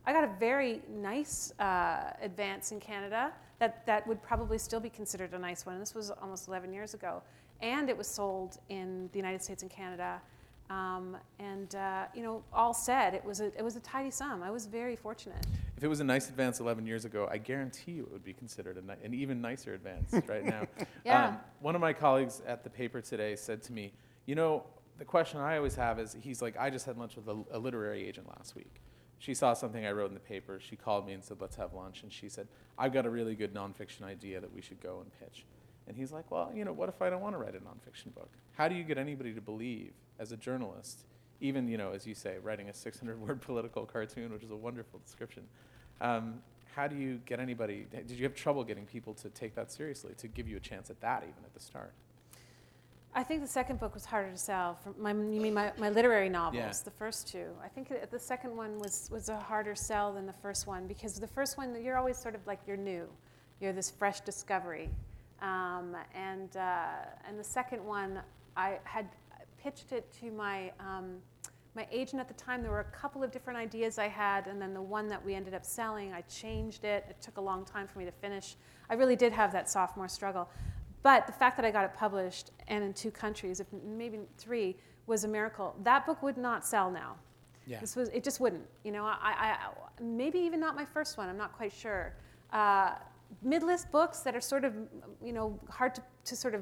I got a very nice uh, advance in Canada that, that would probably still be considered a nice one. And this was almost eleven years ago. And it was sold in the United States and Canada. Um, and, uh, you know, all said, it was, a, it was a tidy sum. I was very fortunate. If it was a nice advance eleven years ago, I guarantee you it would be considered a ni- an even nicer advance right now. Yeah. Um, one of my colleagues at the paper today said to me, you know, the question I always have is, he's like, I just had lunch with a, a literary agent last week. She saw something I wrote in the paper. She called me and said, let's have lunch. And she said, I've got a really good nonfiction idea that we should go and pitch. And he's like, well, you know, what if I don't want to write a nonfiction book? How do you get anybody to believe, as a journalist, even, you know, as you say, writing a six hundred word political cartoon, which is a wonderful description, um, how do you get anybody, did you have trouble getting people to take that seriously, to give you a chance at that even at the start? I think the second book was harder to sell. For my, you mean my, my literary novels, Yeah. the first two. I think that the second one was, was a harder sell than the first one, because the first one, you're always sort of like, you're new. You're this fresh discovery. Um, and, uh, and the second one, I had pitched it to my, um, my agent at the time. There were a couple of different ideas I had, and then the one that we ended up selling, I changed it. It took a long time for me to finish. I really did have that sophomore struggle. But the fact that I got it published, and in two countries, if maybe three, was a miracle. That book would not sell now. Yeah. This was, it just wouldn't. You know, I, I, maybe even not my first one, I'm not quite sure. Uh, mid-list books that are sort of, you know, hard to, to sort of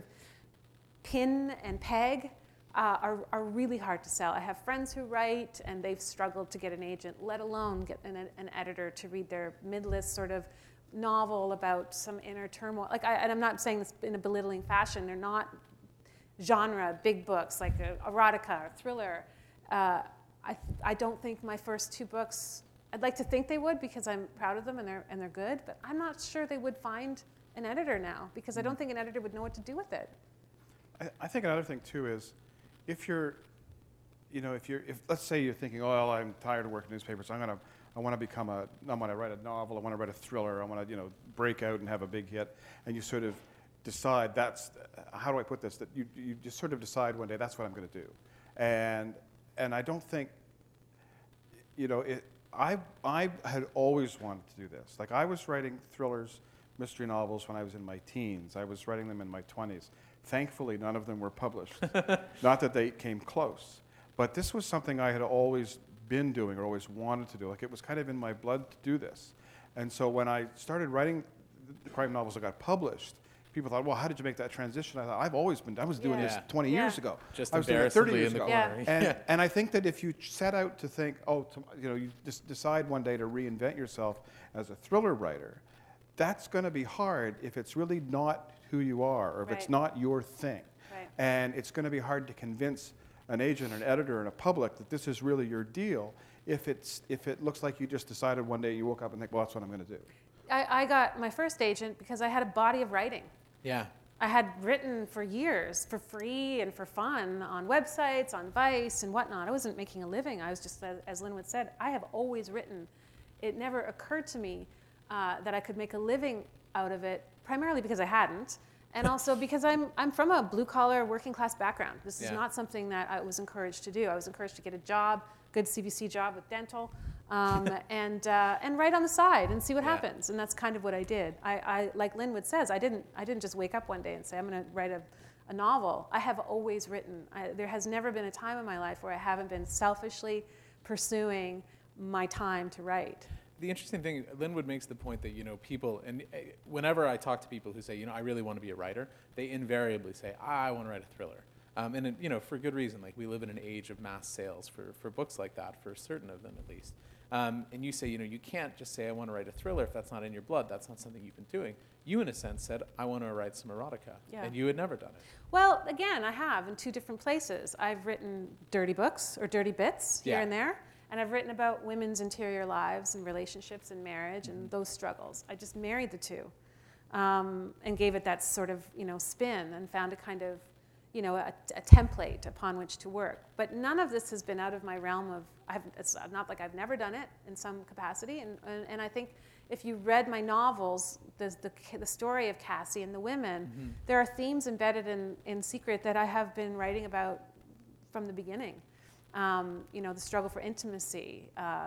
pin and peg uh, are, are really hard to sell. I have friends who write, and they've struggled to get an agent, let alone get an, an editor to read their mid-list sort of novel about some inner turmoil. Like, I, and I'm not saying this in a belittling fashion. They're not genre big books like uh, erotica or thriller. Uh, I, I don't think my first two books, I'd like to think they would, because I'm proud of them and they're, and they're good, but I'm not sure they would find an editor now, because I don't think an editor would know what to do with it. I, I think another thing too is, if you're, you know, if you're, if let's say you're thinking, oh, well, I'm tired of working in newspapers, I'm gonna, I want to become a, I want to write a novel, I want to write a thriller, I want to, you know, break out and have a big hit, and you sort of decide that's, how do I put this? That you, you just sort of decide one day that's what I'm going to do, and and I don't think, you know, it. I I had always wanted to do this. Like, I was writing thrillers, mystery novels when I was in my teens. I was writing them in my twenties. Thankfully, none of them were published. Not that they came close, but this was something I had always been doing or always wanted to do. Like, it was kind of in my blood to do this. And so when I started writing the crime novels that got published, people thought, well, how did you make that transition? I thought, I've always been, I was doing Yeah. this twenty Yeah. years ago. Just I was doing it thirty embarrassingly years in the ago. Yeah. corner. And, and I think that if you set out to think, oh, to, you know, you just decide one day to reinvent yourself as a thriller writer, that's going to be hard if it's really not who you are, or if it's Right. not your thing. Right. And it's going to be hard to convince an agent, an editor, and a public that this is really your deal if it's if it looks like you just decided one day you woke up and think, well, that's what I'm going to do. I, I got my first agent because I had a body of writing. Yeah. I had written for years for free and for fun on websites, on Vice and whatnot. I wasn't making a living. I was just, as Linwood said, I have always written. It never occurred to me uh, that I could make a living out of it, primarily because I hadn't, and also because I'm, I'm from a blue-collar, working-class background. This is Yeah. not something that I was encouraged to do. I was encouraged to get a job, good C B C job with dental, um, and uh, and write on the side and see what Yeah. happens. And that's kind of what I did. I, I like Linwood says, I didn't I didn't just wake up one day and say I'm going to write a, a novel. I have always written. I, there has never been a time in my life where I haven't been selfishly pursuing my time to write. The interesting thing, Linwood makes the point that, you know, people, and uh, whenever I talk to people who say, you know, I really want to be a writer, they invariably say, I want to write a thriller. Um, and, it, you know, for good reason. Like, we live in an age of mass sales for, for books like that, for certain of them at least. Um, and you say, you know, you can't just say, I want to write a thriller if that's not in your blood. That's not something you've been doing. You, in a sense, said, I want to write some erotica. Yeah. And you had never done it. Well, again, I have in two different places. I've written dirty books or dirty bits here Yeah. and there. And I've written about women's interior lives and relationships and marriage and those struggles. I just married the two um, and gave it that sort of, you know, spin and found a kind of, you know, a, a template upon which to work. But none of this has been out of my realm of, I've, it's not like I've never done it in some capacity. And, and, and I think if you read my novels, the, the, the story of Cassie and the women, mm-hmm. there are themes embedded in, in Secret that I have been writing about from the beginning. Um, you know, the struggle for intimacy, uh,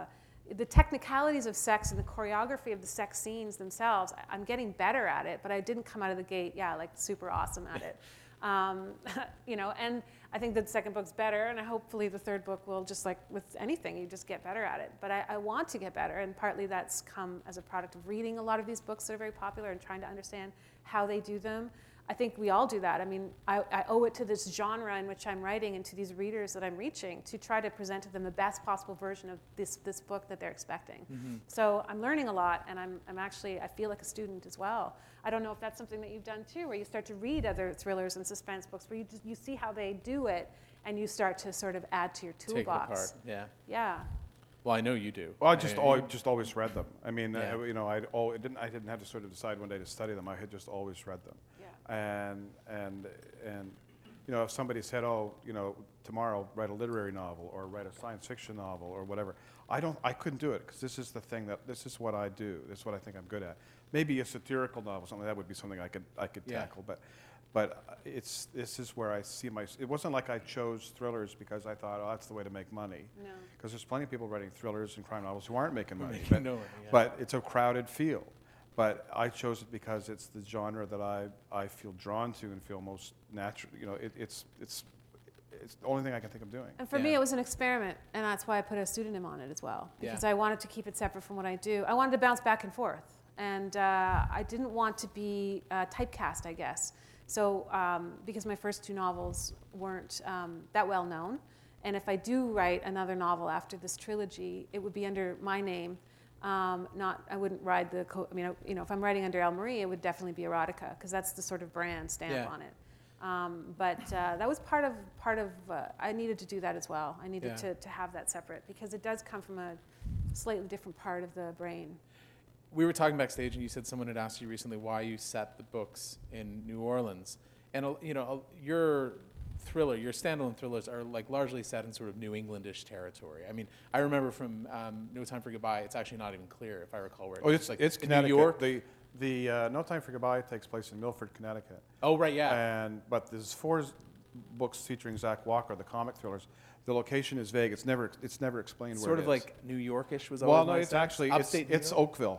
the technicalities of sex and the choreography of the sex scenes themselves, I- I'm getting better at it, but I didn't come out of the gate, yeah, like super awesome at it. Um, you know, and I think the second book's better, and hopefully the third book will, just like with anything, you just get better at it. But I, I want to get better, and partly that's come as a product of reading a lot of these books that are very popular and trying to understand how they do them. I think we all do that. I mean, I, I owe it to this genre in which I'm writing and to these readers that I'm reaching to try to present to them the best possible version of this, this book that they're expecting. Mm-hmm. So I'm learning a lot, and I'm, I'm actually, I feel like a student as well. I don't know if that's something that you've done too, where you start to read other thrillers and suspense books, where you, just, you see how they do it, and you start to sort of add to your toolbox. Take it apart, yeah. Yeah. Well, I know you do. Well, I just I, al- just always read them. I mean, Yeah. uh, you know, I al- it didn't I didn't have to sort of decide one day to study them. I had just always read them. Yeah. And and and you know, if somebody said, "Oh, you know, tomorrow write a literary novel or write a science fiction novel or whatever," I don't, I couldn't do it because this is the thing that this is what I do. This is what I think I'm good at. Maybe a satirical novel, something like that would be something I could I could Yeah. tackle, but. But it's this is where I see my. It wasn't like I chose thrillers because I thought, oh, that's the way to make money. No. Because there's plenty of people writing thrillers and crime novels who aren't making money. making But, no money, yeah. but it's a crowded field. But I chose it because it's the genre that I, I feel drawn to and feel most natural. You know, it, it's it's it's the only thing I can think of doing. And for Yeah. me, it was an experiment, and that's why I put a pseudonym on it as well, because Yeah. I wanted to keep it separate from what I do. I wanted to bounce back and forth, and uh, I didn't want to be uh, typecast, I guess. So, um, because my first two novels weren't um, that well known, and if I do write another novel after this trilogy, it would be under my name. Um, not, I wouldn't ride the. Co- I mean, you know, if I'm writing under Elle Marie, it would definitely be erotica, because that's the sort of brand stamp Yeah. on it. Um, but uh, that was part of part of. Uh, I needed to do that as well. I needed Yeah. to to have that separate, because it does come from a slightly different part of the brain. We were talking backstage, and you said someone had asked you recently why you set the books in New Orleans. And, uh, you know, uh, your thriller, your standalone thrillers are like largely set in sort of New Englandish territory. I mean, I remember from um, No Time for Goodbye, it's actually not even clear, if I recall where it Oh, is. it's like it's in Connecticut. New York. The the uh, No Time for Goodbye takes place in Milford, Connecticut. Oh, right, yeah. And but there's four s- books featuring Zach Walker, the comic thrillers. The location is vague. It's never it's never explained Sort where of it is. like New Yorkish was Well, always no, my it's sense. actually it's, Upstate New it's York? Oakville.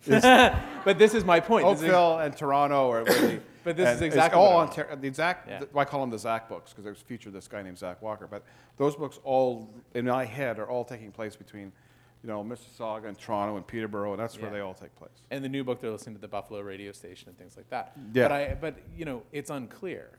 But this is my point. This is- Oakville and Toronto, or where the, But this and is it's exactly all what I on ter- the Zach. Yeah. th- I call them the Zach books because there's featured this guy named Zach Walker. But those books all in my head are all taking place between, you know, Mississauga and Toronto and Peterborough, and that's where Yeah. they all take place. And the new book, they're listening to the Buffalo radio station and things like that. Yeah. But I, but you know, it's unclear.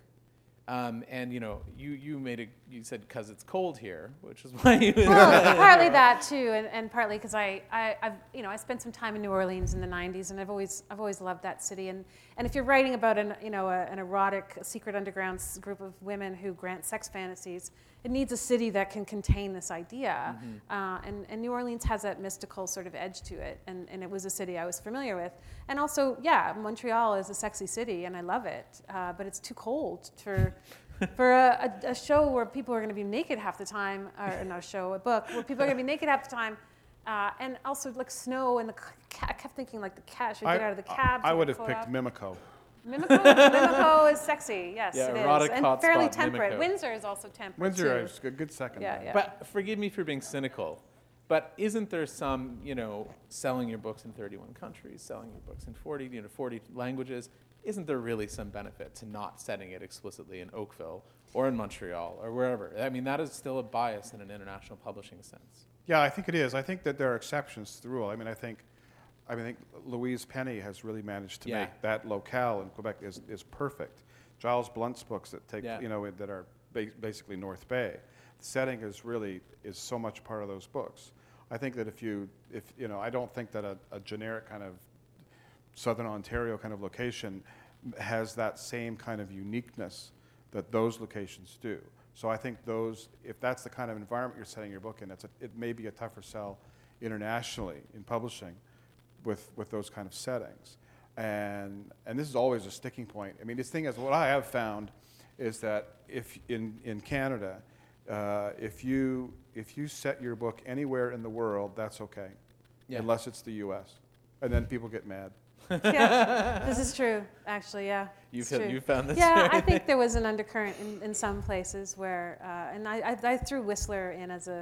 Um, and you know, you you made a you said because it's cold here, which is why you. Well, partly that too, and, and partly because I, I I've you know I spent some time in New Orleans in the nineties, and I've always I've always loved that city. And, and if you're writing about an you know a, an erotic secret underground s- group of women who grant sex fantasies, it needs a city that can contain this idea. Mm-hmm. Uh, and, and New Orleans has that mystical sort of edge to it, and, and it was a city I was familiar with. And also, yeah, Montreal is a sexy city, and I love it, uh, but it's too cold for for a, a, a show where people are going to be naked half the time, or not a show, a book, where people are going to be naked half the time, uh, and also like snow, and the ca- I kept thinking like the cat should get out of the cab. I, I take would a have photo. picked Mimico. Mimico, Mimico is sexy, yes, Yeah, it erotic is, and fairly hotspot, temperate. Mimico. Windsor is also temperate Windsor too. is a good second. Yeah, there. yeah. But forgive me for being cynical, but isn't there some, you know, selling your books in thirty-one countries, selling your books in forty, you know, forty languages? Isn't there really some benefit to not setting it explicitly in Oakville or in Montreal or wherever? I mean, that is still a bias in an international publishing sense. Yeah, I think it is. I think that there are exceptions to the rule. I mean, I think, I mean, I think Louise Penny has really managed to Yeah. make that locale in Quebec is, is perfect. Giles Blunt's books that take, Yeah. you know, that are ba- basically North Bay. The setting is really is so much part of those books. I think that if you, if you know, I don't think that a, a generic kind of Southern Ontario kind of location has that same kind of uniqueness that those locations do. So I think those, if that's the kind of environment you're setting your book in, it's a, it may be a tougher sell internationally in publishing with, with those kind of settings. And, and this is always a sticking point. I mean, this thing is, what I have found is that if in, in Canada, uh, if, you, if you set your book anywhere in the world, that's okay, Yeah. unless it's the U S. And then people get mad. Yeah, this is true, actually, yeah. You've, it's true. you found this? Yeah, I think there was an undercurrent in, in some places where, uh, and I, I, I threw Whistler in as a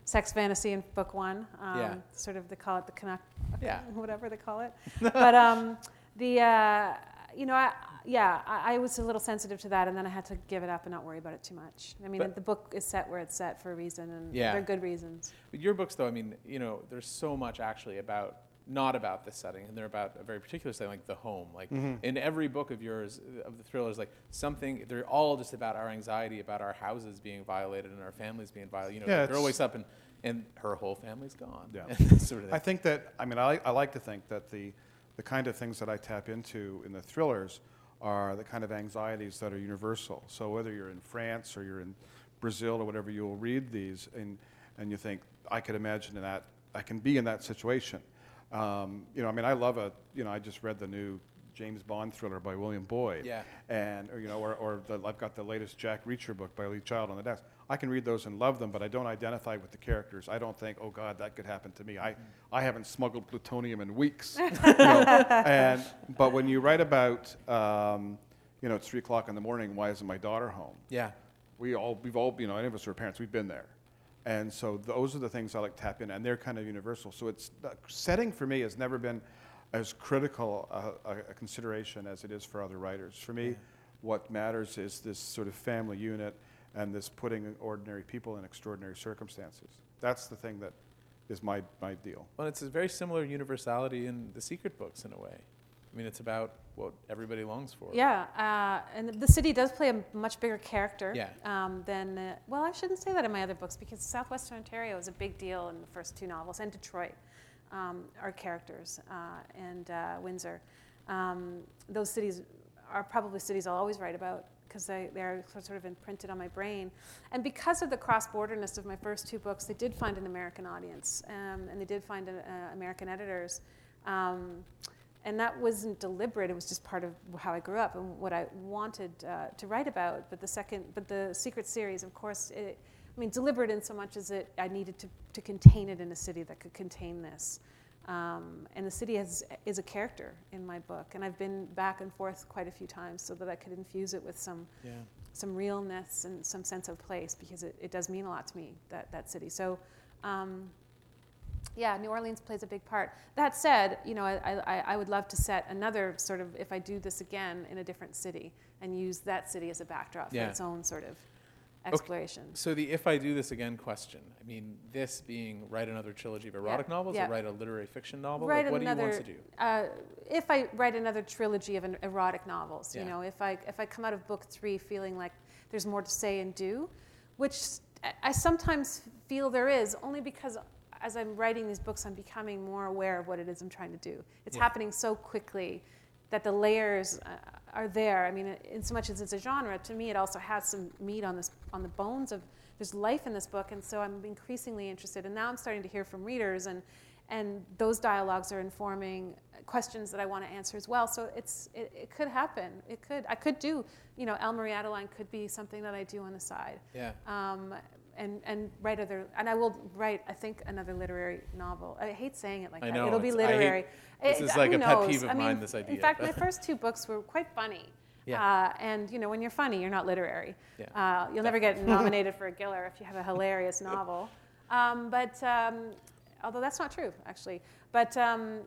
sex fantasy in book one. Um, Yeah. Sort of, they call it the Canuck, Yeah. whatever they call it. But um, the, uh, you know, I, yeah, I, I was a little sensitive to that, and then I had to give it up and not worry about it too much. I mean, But- the book is set where it's set for a reason, and Yeah. they're good reasons. But your books, though, I mean, you know, there's so much actually about, not about this setting, and they're about a very particular setting, like the home. Like in every book of yours, uh, of the thrillers, like something, they're all just about our anxiety, about our houses being violated and our families being violated. You know, Yeah, the girl it's- wakes up and, and her whole family's gone. Yeah. And that sort of thing. I think that, I mean, I, I like to think that the, the kind of things that I tap into in the thrillers are the kind of anxieties that are universal. So whether you're in France or you're in Brazil or whatever, you'll read these and, and you think, I could imagine in that, I can be in that situation. Um, you know, I mean, I love a, you know, I just read the new James Bond thriller by William Boyd. Yeah. And, or, you know, or, or the, I've got the latest Jack Reacher book by Lee Child on the desk. I can read those and love them, but I don't identify with the characters. I don't think, oh God, that could happen to me. I, I haven't smuggled plutonium in weeks. you know? And, but when you write about, um, you know, it's three o'clock in the morning, why isn't my daughter home? Yeah. We all, we've all, you know, any of us who are parents, we've been there. And so those are the things I like to tap in, and they're kind of universal. So it's, the setting for me has never been as critical a, a, a consideration as it is for other writers. For me, Yeah. what matters is this sort of family unit and this putting ordinary people in extraordinary circumstances. That's the thing that is my, my deal. Well, it's a very similar universality in the Secret books in a way. I mean, it's about what everybody longs for. Yeah, uh, and the city does play a much bigger character Yeah. um, than, uh, well, I shouldn't say that in my other books, because Southwestern Ontario is a big deal in the first two novels, and Detroit um, are characters, uh, and uh, Windsor. Um, those cities are probably cities I'll always write about, because they, they're sort of imprinted on my brain. And because of the cross-borderness of my first two books, they did find an American audience, um, and they did find uh, American editors. Um, And that wasn't deliberate. It was just part of how I grew up and what I wanted uh, to write about. But the second, but the Secret series, of course, it, I mean, deliberate in so much as it, I needed to, to contain it in a city that could contain this. Um, and the city has, is a character in my book. And I've been back and forth quite a few times so that I could infuse it with some, Yeah. some realness and some sense of place, because it, it does mean a lot to me, that, that city. So. Um, Yeah, New Orleans plays a big part. That said, you know, I, I, I would love to set another sort of, if I do this again, in a different city, and use that city as a backdrop Yeah. for its own sort of exploration. So the if I do this again question, I mean, this being write another trilogy of erotic Yeah, novels yeah. or write a literary fiction novel? Write Like, what another, do you want to do? Uh, if I write another trilogy of an erotic novels, you Yeah. know, if I if I come out of book three feeling like there's more to say and do, which I- I sometimes feel there is, only because as I'm writing these books, I'm becoming more aware of what it is I'm trying to do. It's Yeah. happening so quickly that the layers uh, are there. I mean, in so much as it's a genre, to me, it also has some meat on this, on the bones of. There's life in this book, and so I'm increasingly interested. And now I'm starting to hear from readers, and and those dialogues are informing questions that I want to answer as well. So it's it, it could happen. It could I could do. You know, El Marie Adeline could be something that I do on the side. Yeah. Um, and, and write other, and I will write, I think, another literary novel. I hate saying it like I that. know, It'll be it's- I hate- literary. this It- is like who a pet knows? peeve of I mean, mine, this idea, In fact, my but- first two books were quite funny. Yeah. Uh, and, you know, when you're funny, you're not literary. Yeah. Uh, you'll never get nominated for a Giller if you have a hilarious novel. Um, but, um, although that's not true, actually. But um,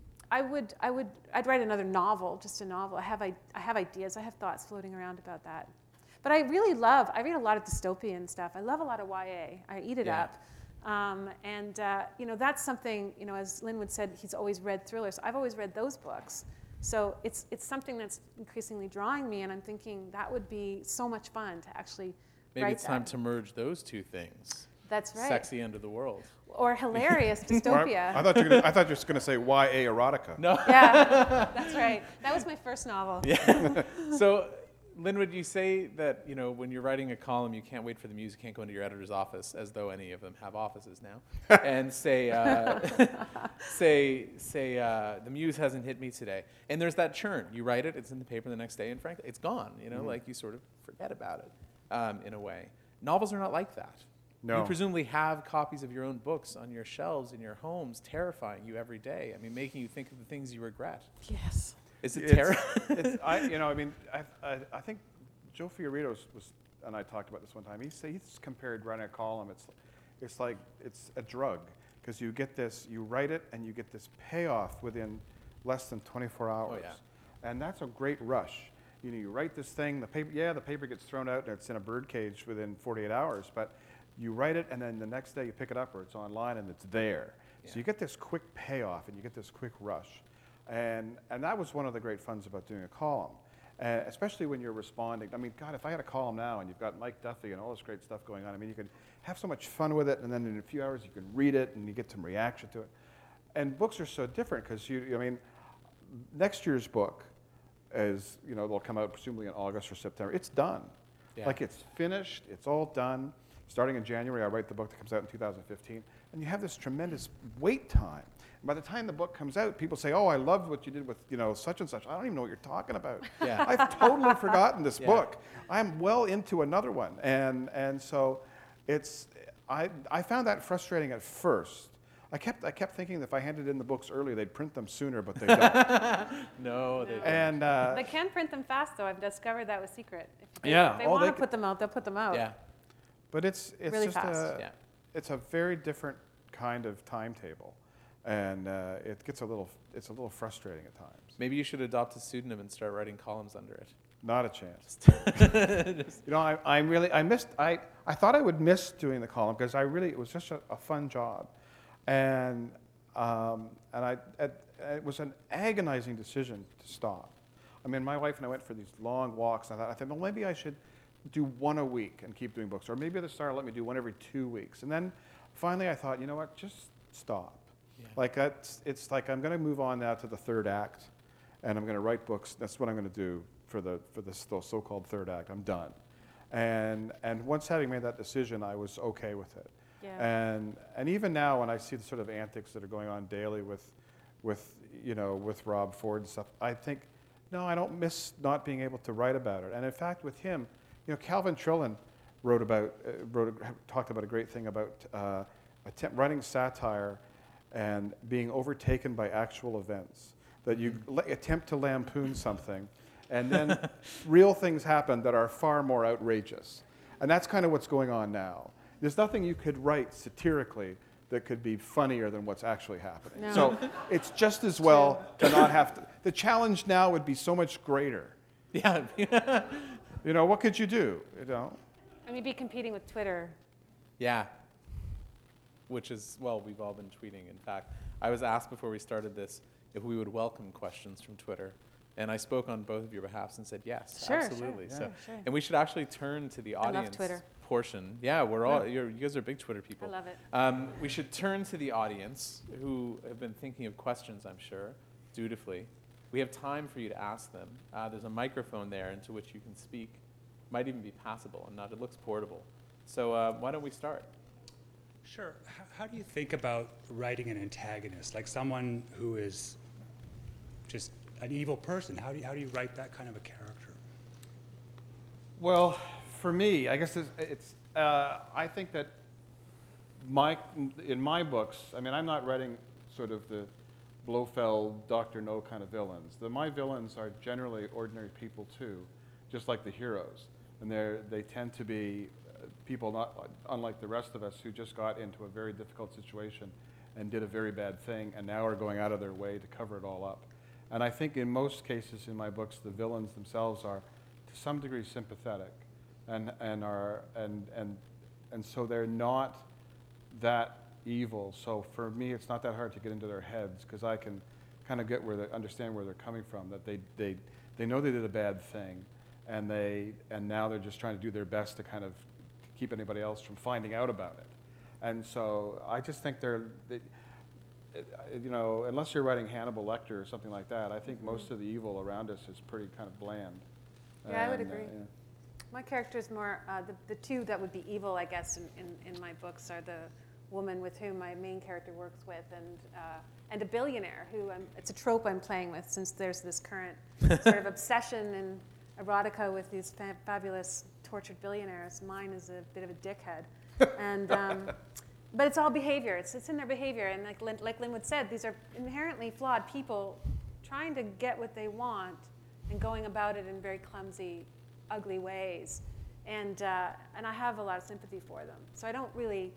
I would, I would, I'd write another novel, just a novel. I have, I, I have ideas, I have thoughts floating around about that. But I really love, I read a lot of dystopian stuff. I love a lot of Y A. I eat it Yeah. up. Um, and, uh, you know, that's something, you know, as Linwood said, he's always read thrillers. I've always read those books. So it's, it's something that's increasingly drawing me, and I'm thinking that would be so much fun to actually Maybe write it's time that. to merge those two things. That's right. Sexy end of the world. Or hilarious Or dystopia. I, I thought you were gonna, I thought you were just going to say Y A erotica. No. Yeah, that's right. That was my first novel. Yeah. So, Linwood, you say that, you know, when you're writing a column, you can't wait for the muse, you can't go into your editor's office, as though any of them have offices now, and say, uh, say, say, uh, the muse hasn't hit me today. And there's that churn. You write it, it's in the paper the next day, and frankly, it's gone. You know, Mm-hmm. like you sort of forget about it, um, in a way. Novels are not like that. No. You presumably have copies of your own books on your shelves in your homes, terrifying you every day. I mean, making you think of the things you regret. Yes. Is it It's- terrible? it's, I, you know, I mean, I, I, I think Joe Fiorito was, and I talked about this one time. He said he's compared running a column. It's, it's like it's a drug because you get this, you write it and you get this payoff within less than twenty-four hours. Oh, yeah. And that's a great rush. You know, you write this thing, the paper, yeah, the paper gets thrown out and it's in a bird cage within forty-eight hours, but you write it and then the next day you pick it up or it's online and it's there. Yeah. So you get this quick payoff and you get this quick rush. And, and that was one of the great funs about doing a column, uh, especially when you're responding. I mean, God, if I had a column now and you've got Mike Duffy and all this great stuff going on, I mean, you could have so much fun with it and then in a few hours you can read it and you get some reaction to it. And books are so different because you, I mean, next year's book is, you know, they'll come out presumably in August or September. It's done. Yeah. Like it's finished, it's all done. Starting in January, I write the book that comes out in two thousand fifteen. And you have this tremendous wait time. And by the time the book comes out, people say, oh, I loved what you did with, you know, such and such. I don't even know what you're talking about. Yeah. I've totally forgotten this Yeah. book. I'm well into another one. And, and so it's, I, I found that frustrating at first. I kept, I kept thinking that if I handed in the books early, they'd print them sooner, but they don't. No, they don't. And uh, They can print them fast, though. I've discovered that was secret. If they, Yeah. If they Oh, want they to c- put them out, they'll put them out. Yeah. But it's it's Really just fast. a Yeah. it's a very different kind of timetable, and uh, it gets a little it's a little frustrating at times. Maybe you should adopt a pseudonym and start writing columns under it. Not a chance. You know, I, I'm really I missed I I thought I would miss doing the column because I really it was just a, a fun job, and um, and I it, it was an agonizing decision to stop. I mean, my wife and I went for these long walks, and I thought I thought well maybe I should do one a week and keep doing books. Or maybe at the start, let me do one every two weeks. And then finally I thought, you know what, just stop. Yeah. Like that's, it's like I'm going to move on now to the third act and I'm going to write books. That's what I'm going to do for the for this so-called third act. I'm done. And and once having made that decision, I was okay with it. Yeah. And and even now when I see the sort of antics that are going on daily with with you know with Rob Ford and stuff, I think, no, I don't miss not being able to write about it. And in fact, with him, you know, Calvin Trillin wrote about, uh, wrote, a, talked about a great thing about uh, attempt, writing satire and being overtaken by actual events. That you la- attempt to lampoon something, and then real things happen that are far more outrageous. And that's kind of what's going on now. There's nothing you could write satirically that could be funnier than what's actually happening. No. So it's just as well to not have to. The challenge now would be so much greater. Yeah. You know, what could you do? You know, I mean, be competing with Twitter. Yeah. Which is, well, we've all been tweeting. In fact, I was asked before we started this if we would welcome questions from Twitter. And I spoke on both of your behalfs and said yes, Sure, sure, absolutely. sure, so, sure. and we should actually turn to the I love audience Twitter. portion. Yeah, we're all you're, you guys are big Twitter people. I love it. Um, we should turn to the audience who have been thinking of questions, I'm sure, dutifully. We have time for you to ask them. Uh, there's a microphone there into which you can speak. Might even be passable and not. It looks portable. So uh, why don't we start? Sure. H- How do you think about writing an antagonist, like someone who is just an evil person? How do you, how do you write that kind of a character? well, for me, I guess it's, it's uh, I think that my, in my books, I mean, I'm not writing sort of the Blofeld, Doctor No kind of villains. The, my villains are generally ordinary people too, just like the heroes. And they're, they tend to be uh, people not unlike the rest of us who just got into a very difficult situation and did a very bad thing and now are going out of their way to cover it all up. And I think in most cases in my books, the villains themselves are to some degree sympathetic and, and, are, and, and, and so they're not that evil. So for me, it's not that hard to get into their heads because I can kind of get where they understand where they're coming from, that they, they, they know they did a bad thing and they and now they're just trying to do their best to kind of keep anybody else from finding out about it. And so I just think they're, they, you know, unless you're writing Hannibal Lecter or something like that, I think Mm-hmm. most of the evil around us is pretty kind of bland. Yeah, I would And, uh, agree. yeah. My character is more, uh, the, the two that would be evil, I guess, in, in, in my books are the woman with whom my main character works with and, uh, and a billionaire who, I'm, it's a trope I'm playing with since there's this current sort of obsession in erotica with these fa- fabulous tortured billionaires. Mine is a bit of a dickhead. and, um, but it's all behavior. It's, it's in their behavior. And like, Lin, like Linwood said, these are inherently flawed people trying to get what they want and going about it in very clumsy, ugly ways. And, uh, and I have a lot of sympathy for them. So I don't really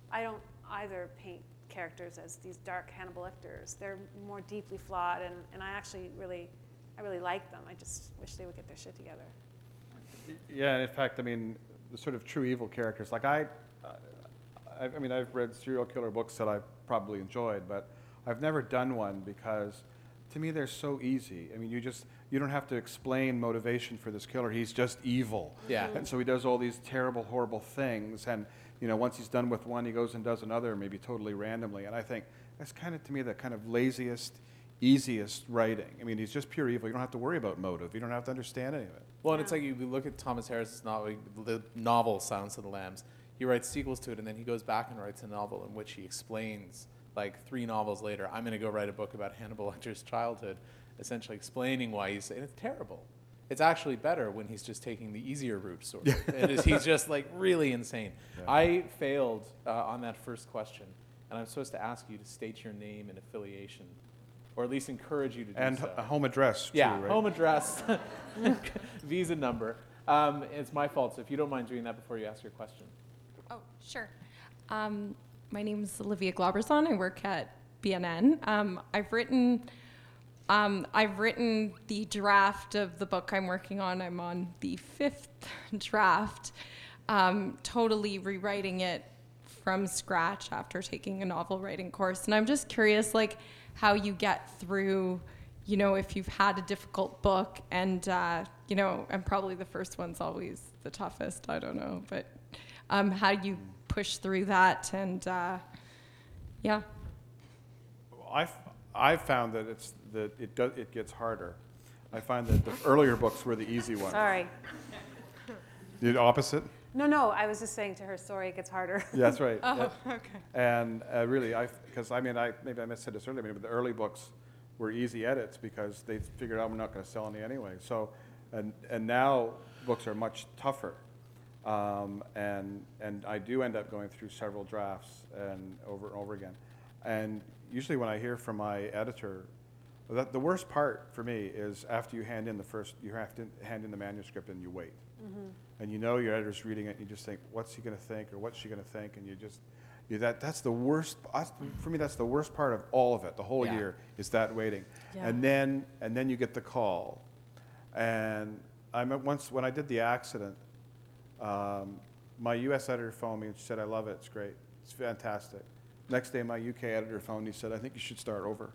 I don't either paint characters as these dark Hannibal Lecters. They're more deeply flawed, and, and I actually really, I really like them. I just wish they would get their shit together. Yeah, in fact, I mean, the sort of true evil characters, like I, uh, I, I mean, I've read serial killer books that I've probably enjoyed, but I've never done one because to me they're so easy. I mean, you just, you don't have to explain motivation for this killer. He's just evil. Yeah. And so he does all these terrible, horrible things. And, you know, once he's done with one, he goes and does another, maybe totally randomly. And I think that's kind of, to me, the kind of laziest, easiest writing. I mean, he's just pure evil. You don't have to worry about motive. You don't have to understand any of it. Well, and it's like you look at Thomas Harris's novel, the novel Silence of the Lambs. He writes sequels to it, and then he goes back and writes a novel in which he explains, like three novels later, I'm going to go write a book about Hannibal Lecter's childhood, essentially explaining why he's, and it's terrible. It's actually better when he's just taking the easier route, sort of. It is, he's just like really insane. Yeah. I failed uh, on that first question, and I'm supposed to ask you to state your name and affiliation, or at least encourage you to do And so. a home address, too, Yeah, right? home address, visa number. Um, it's my fault, so if you don't mind doing that before you ask your question. Oh, sure. Um, my name is Olivia Glauberson. I work at B N N. Um, I've written, um, I've written the draft of the book I'm working on. I'm on the fifth draft, um, totally rewriting it from scratch after taking a novel writing course. And I'm just curious, like, how you get through, you know, if you've had a difficult book, and uh, you know, and probably the first one's always the toughest. I don't know, but. Um, how do you push through that, and uh, yeah. I've, I've found that it's that it does it gets harder. I find that the earlier books were the easy ones. Sorry. The opposite? No, no, I was just saying to her, sorry, it gets harder. Yeah, that's right. Oh, Yeah. okay. And uh, really, I because I mean, I maybe I said this earlier, maybe, but the early books were easy edits because they figured out I'm not going to sell any anyway. So, and and now books are much tougher. Um, and and I do end up going through several drafts and over and over again. And usually when I hear from my editor, that the worst part for me is after you hand in the first, you have to hand in the manuscript and you wait. Mm-hmm. And you know your editor's reading it and you just think, what's he going to think or what's she going to think? And you just, you, that that's the worst, for me that's the worst part of all of it, the whole Yeah. year, is that waiting. Yeah. And then and then you get the call. And I remember once when I did The Accident, Um, my U S editor phoned me and she said, I love it, it's great, it's fantastic. Next day, my U K editor phoned me and he said, I think you should start over.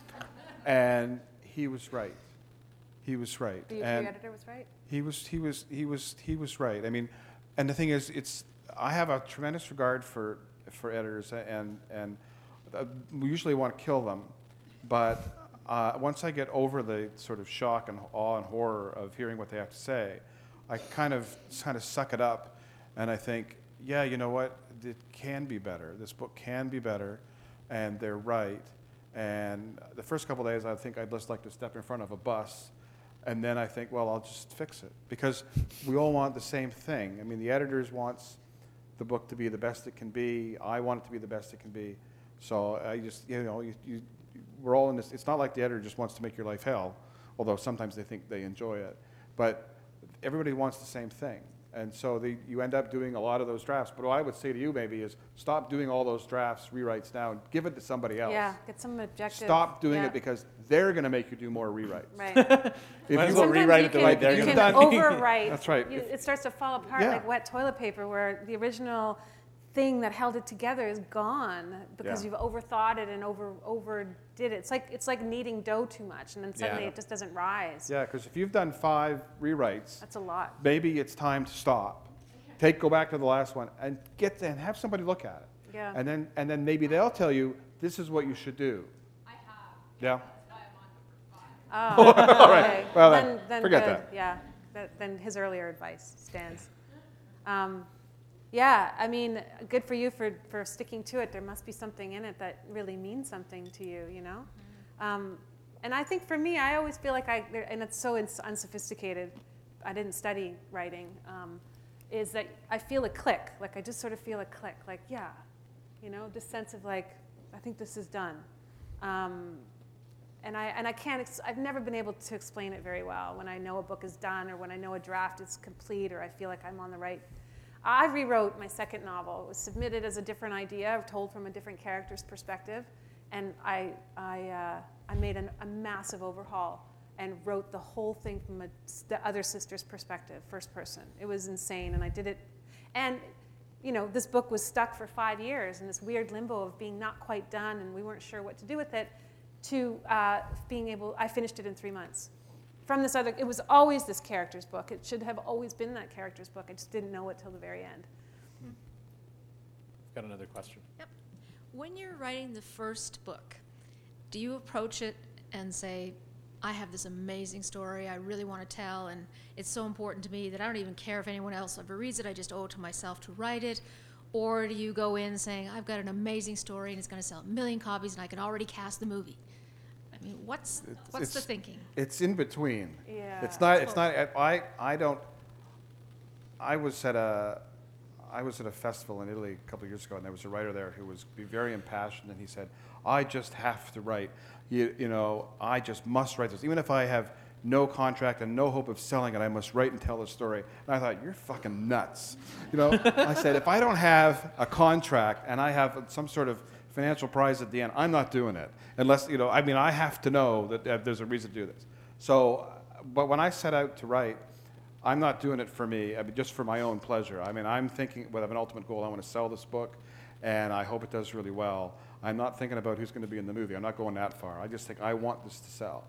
And he was right. He was right. The U K and editor was right? he was, he was, he was, he was right. I mean, and the thing is, it's, I have a tremendous regard for, for editors, and, and uh, we usually want to kill them, but uh, once I get over the sort of shock and awe and horror of hearing what they have to say, I kind of kind of suck it up, and I think, yeah, you know what? It can be better. This book can be better, and they're right. And the first couple of days, I think I'd just like to step in front of a bus, and then I think, well, I'll just fix it, because we all want the same thing. I mean, the editors wants the book to be the best it can be. I want it to be the best it can be. So I just, you know, you, you, we're all in this. It's not like the editor just wants to make your life hell, although sometimes they think they enjoy it, but everybody wants the same thing. And so the, you end up doing a lot of those drafts. But what I would say to you maybe is stop doing all those drafts, rewrites now, and give it to somebody else. Yeah, get some objective. Stop doing yeah. it because they're going to make you do more rewrites. Right. If Might as you well Sometimes rewrite you it the can, way they're you gonna can do it. overwrite. That's right. You, If- it starts to fall apart Yeah. like wet toilet paper, where the original thing that held it together is gone because Yeah. you've overthought it and over overdid it. It's like it's like kneading dough too much, and then suddenly Yeah. it just doesn't rise. Yeah, because if you've done five rewrites, That's a lot. maybe it's time to stop. Take, go back to the last one and get and have somebody look at it. Yeah. And then and then maybe they'll tell you this is what you should do. I have. Yeah. Oh, okay. Well, then, then, then forget good. that. Yeah, that, then his earlier advice stands. Um, yeah, I mean, good for you for, for sticking to it. There must be something in it that really means something to you, you know? Um, and I think for me, I always feel like I, there- and it's so ins- unsophisticated, I didn't study writing, um, is that I feel a click. Like I just sort of feel a click, like, yeah, you know, this sense of like, I think this is done. Um, And I, and I can't, ex- I've never been able to explain it very well when I know a book is done or when I know a draft is complete or I feel like I'm on the right. I rewrote my second novel. It was submitted as a different idea, told from a different character's perspective, and I, I, uh, I made an, a massive overhaul and wrote the whole thing from a, the other sister's perspective, first person. It was insane, and I did it. And, you know, this book was stuck for five years in this weird limbo of being not quite done, and we weren't sure what to do with it, to uh, being able, I finished it in three months. From this other, it was always this character's book. It should have always been that character's book. I just didn't know it till the very end. Got another question. Yep. When you're writing the first book, do you approach it and say, I have this amazing story I really want to tell, and it's so important to me that I don't even care if anyone else ever reads it, I just owe it to myself to write it? Or do you go in saying, I've got an amazing story and it's going to sell a million copies and I can already cast the movie? I mean, what's It's- what's the it's- thinking? It's in between. Yeah. It's not, it's not, I, I don't, I was at a, I was at a festival in Italy a couple of years ago, and there was a writer there who was very impassioned, and he said, I just have to write. You, you know, I just must write this. Even if I have no contract and no hope of selling it, I must write and tell the story. And I thought, you're fucking nuts. You know, I said, if I don't have a contract and I have some sort of financial prize at the end, I'm not doing it. Unless, you know, I mean, I have to know that uh, there's a reason to do this. So, but when I set out to write, I'm not doing it for me, I mean, just for my own pleasure. I mean, I'm thinking, with an ultimate goal, I want to sell this book, and I hope it does really well. I'm not thinking about who's going to be in the movie. I'm not going that far. I just think I want this to sell,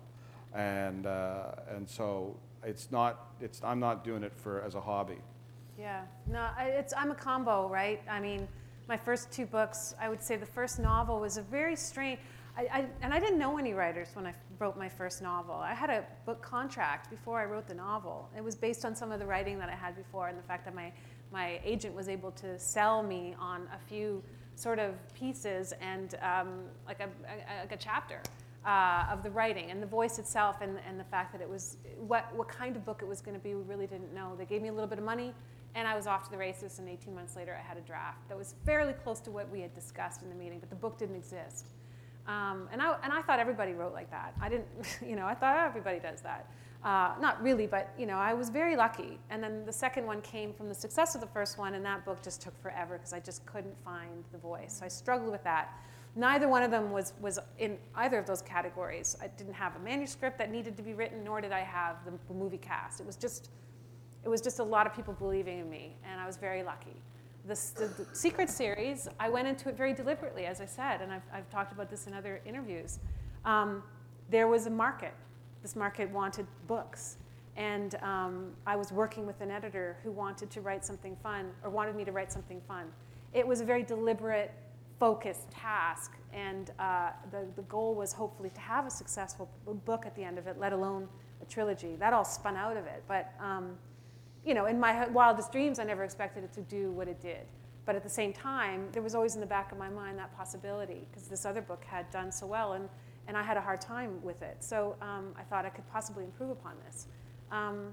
and uh, and so it's not. It's I'm not doing it for as a hobby. Yeah, no, I, it's, I'm a combo, right? I mean, my first two books, I would say the first novel was a very strange, I, I, and I didn't know any writers when I wrote my first novel. I had a book contract before I wrote the novel. It was based on some of the writing that I had before, and the fact that my, my agent was able to sell me on a few sort of pieces and um, like, a, a, like a chapter uh, of the writing, and the voice itself, and, and the fact that it was, what, what kind of book it was going to be, we really didn't know. They gave me a little bit of money, and I was off to the races, and eighteen months later I had a draft that was fairly close to what we had discussed in the meeting, but the book didn't exist. Um, and, I, and I thought everybody wrote like that. I didn't, you know, I thought everybody does that. Uh, not really, but, you know, I was very lucky. And then the second one came from the success of the first one, and that book just took forever because I just couldn't find the voice. So I struggled with that. Neither one of them was, was in either of those categories. I didn't have a manuscript that needed to be written, nor did I have the movie cast. It was just, it was just a lot of people believing in me, and I was very lucky. This, the, the Secret series, I went into it very deliberately, as I said, and I've, I've talked about this in other interviews. Um, there was a market. This market wanted books, and um, I was working with an editor who wanted to write something fun, or wanted me to write something fun. It was a very deliberate, focused task, and uh, the, the goal was hopefully to have a successful book at the end of it, let alone a trilogy. That all spun out of it, but um, you know, in my wildest dreams, I never expected it to do what it did. But at the same time, there was always in the back of my mind that possibility, because this other book had done so well, and, and I had a hard time with it. So um, I thought I could possibly improve upon this. Um,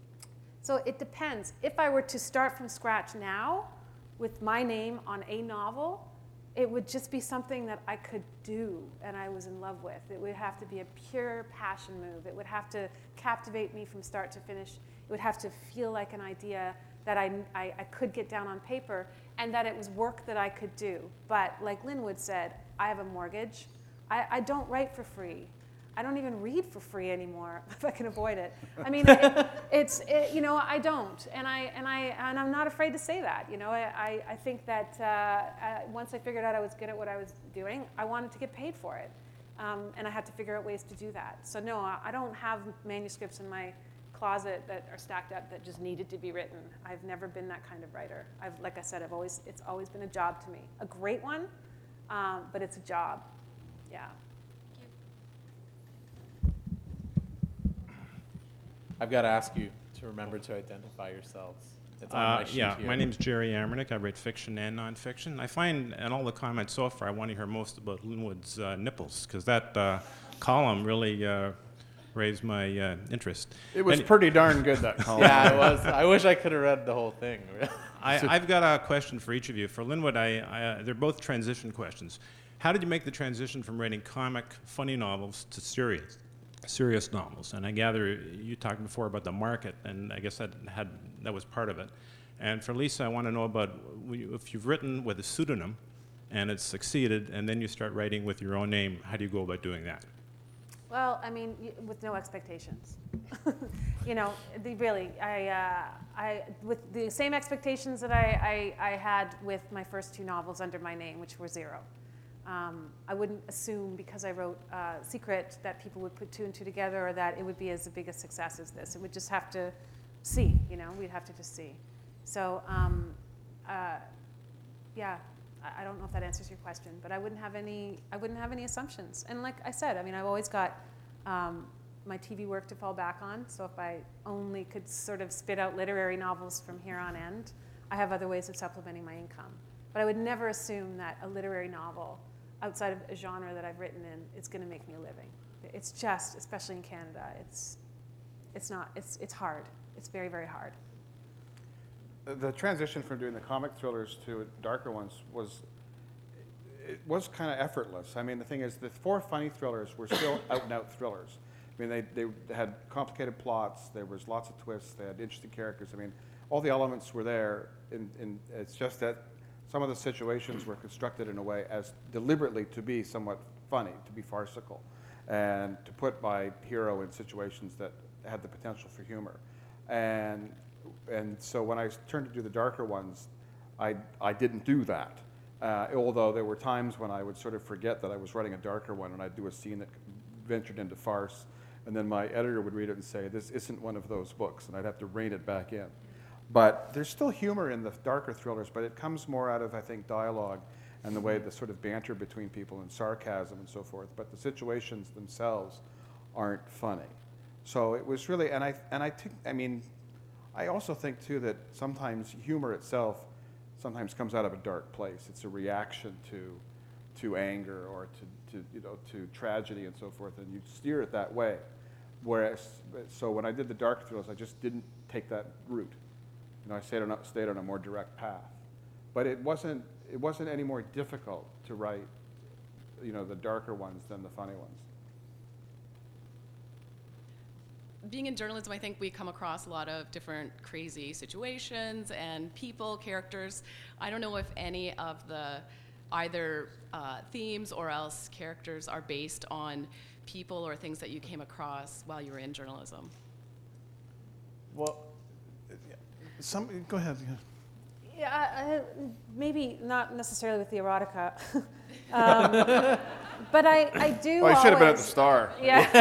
so it depends. If I were to start from scratch now, with my name on a novel, it would just be something that I could do and I was in love with. It would have to be a pure passion move. It would have to captivate me from start to finish. It would have to feel like an idea that I, I, I could get down on paper, and that it was work that I could do. But like Linwood said, I have a mortgage. I, I don't write for free. I don't even read for free anymore if I can avoid it. I mean, it, it's it, you know, I don't, and I and I and I'm not afraid to say that. You know, I I, I think that uh, I, once I figured out I was good at what I was doing, I wanted to get paid for it, um, and I had to figure out ways to do that. So no, I don't have manuscripts in my closet that are stacked up that just needed to be written. I've never been that kind of writer. I've, like I said, I've always it's always been a job to me. A great one, um, but it's a job. Yeah. I've got to ask you to remember to identify yourselves. It's on Uh, my sheet yeah, here. my name's Jerry Amernick. I write fiction and nonfiction. I find in all the comments so far, I want to hear most about Linwood's uh, nipples, because that uh, column really uh, raised my uh, interest. It was And pretty darn good, that column. Yeah, it was. I wish I could have read the whole thing. I, I've got a question for each of you. For Linwood, I, I, uh, they're both transition questions. How did you make the transition from writing comic, funny novels to serious? serious novels? And I gather you talked before about the market, and I guess that had that was part of it. And for Lisa, I want to know about w- if you've written with a pseudonym and it's succeeded, and then you start writing with your own name, how do you go about doing that? Well, I mean, y- with no expectations. You know, the, really, I, uh, I, with the same expectations that I, I, I had with my first two novels under my name, which were zero. Um, I wouldn't assume because I wrote uh, Secret that people would put two and two together, or that it would be as big a success as this. It would just have to see, you know, we'd have to just see. So, um, uh, yeah, I, I don't know if that answers your question, but I wouldn't have any, I wouldn't have any assumptions. And like I said, I mean, I've always got um, my T V work to fall back on. So if I only could sort of spit out literary novels from here on end, I have other ways of supplementing my income. But I would never assume that a literary novel outside of a genre that I've written in is going to make me a living. It's just, especially in Canada, it's, it's not, it's, it's hard. It's very, very hard. The transition from doing the comic thrillers to darker ones was, it was kind of effortless. I mean, the thing is, the four funny thrillers were still out-and-out thrillers. I mean, they, they had complicated plots, there was lots of twists, they had interesting characters. I mean, all the elements were there, and, and it's just that some of the situations were constructed in a way as deliberately to be somewhat funny, to be farcical, and to put my hero in situations that had the potential for humor. And, and so when I turned to do the darker ones, I, I didn't do that. Uh, although there were times when I would sort of forget that I was writing a darker one, and I'd do a scene that ventured into farce, and then my editor would read it and say, this isn't one of those books, and I'd have to rein it back in. But there's still humor in the darker thrillers, but it comes more out of, I think, dialogue and the way the sort of banter between people and sarcasm and so forth. But the situations themselves aren't funny. So it was really, and I, and I think, I mean, I also think too that sometimes humor itself sometimes comes out of a dark place. It's a reaction to, to anger or to, to, you know, to tragedy and so forth, and you steer it that way. Whereas, so when I did the dark thrillers, I just didn't take that route. You know, I stayed on, a, stayed on a more direct path. But it wasn't, it wasn't any more difficult to write, you know, the darker ones than the funny ones. Being in journalism, I think we come across a lot of different crazy situations and people, characters. I don't know if any of the either uh, themes or else characters are based on people or things that you came across while you were in journalism. Well, some, go ahead. Yeah. Yeah, I, maybe not necessarily with the erotica, um, but I, I do. Oh, I should have been at the always- Star.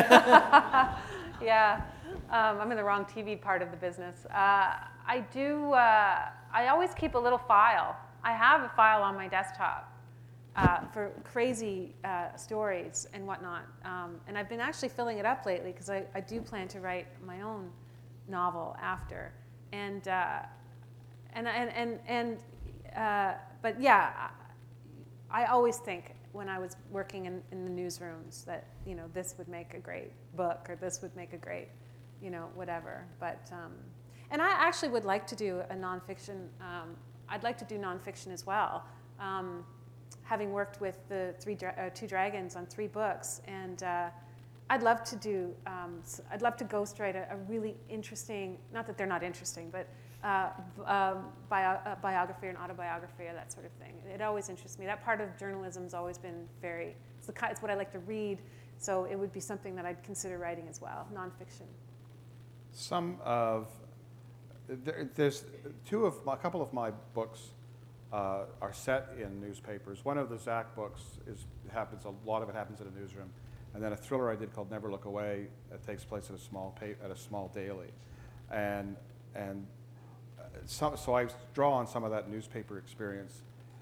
Yeah, yeah. Um, I'm in the wrong T V part of the business. Uh, I do. Uh, I always keep a little file. I have a file on my desktop uh, for crazy uh, stories and whatnot, um, and I've been actually filling it up lately because I, I do plan to write my own novel after. And, uh, and, and, and, and uh, but yeah, I, I always think when I was working in, in the newsrooms that, you know, this would make a great book or this would make a great, you know, whatever. But, um, and I actually would like to do a nonfiction, um, I'd like to do nonfiction as well. Um, having worked with the three dra- uh, two dragons on three books, and uh, I'd love to do, um, I'd love to ghostwrite a, a really interesting, not that they're not interesting, but uh, um, bio, a biography or an autobiography or that sort of thing. It always interests me. That part of journalism has always been very, it's, the, it's what I like to read, so it would be something that I'd consider writing as well, nonfiction. Some of, there, there's two of, my, a couple of my books uh, are set in newspapers. One of the Zach books is, happens, a lot of it happens in a newsroom. And then a thriller I did called Never Look Away that takes place at a small pa- at a small daily, and and uh, so, so I draw on some of that newspaper experience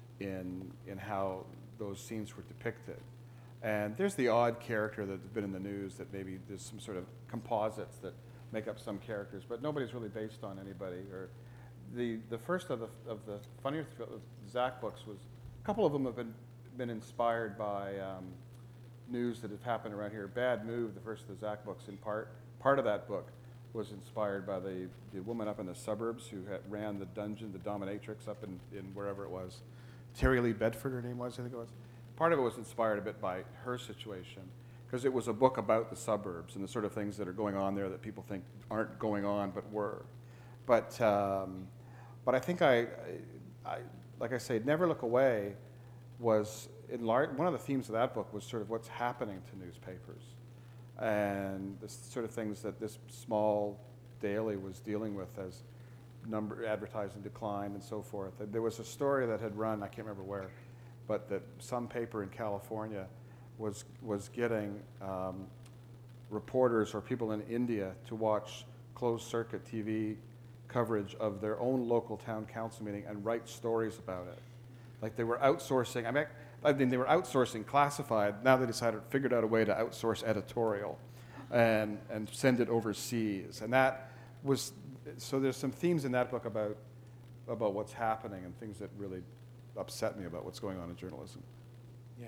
in in how those scenes were depicted. And there's the odd character that's been in the news that maybe there's some sort of composites that make up some characters, but nobody's really based on anybody. Or the the first of the of the funnier th- Zach books was a couple of them have been been inspired by. Um, news that have happened around here. Bad Move, the first of the Zach books, in part, part of that book was inspired by the, the woman up in the suburbs who had ran the dungeon, the dominatrix up in, in wherever it was. Terry Lee Bedford, her name was, I think it was. Part of it was inspired a bit by her situation, because it was a book about the suburbs and the sort of things that are going on there that people think aren't going on but were. But um, but I think I, I, like I say, Never Look Away was, in large, one of the themes of that book was sort of what's happening to newspapers and the sort of things that this small daily was dealing with as number advertising decline and so forth. And there was a story that had run, I can't remember where, but that some paper in California was, was getting um, reporters or people in India to watch closed circuit T V coverage of their own local town council meeting and write stories about it. Like they were outsourcing, I mean, I mean they were outsourcing classified, now they decided, figured out a way to outsource editorial and, and send it overseas. And that was, so there's some themes in that book about, about what's happening and things that really upset me about what's going on in journalism. Yeah.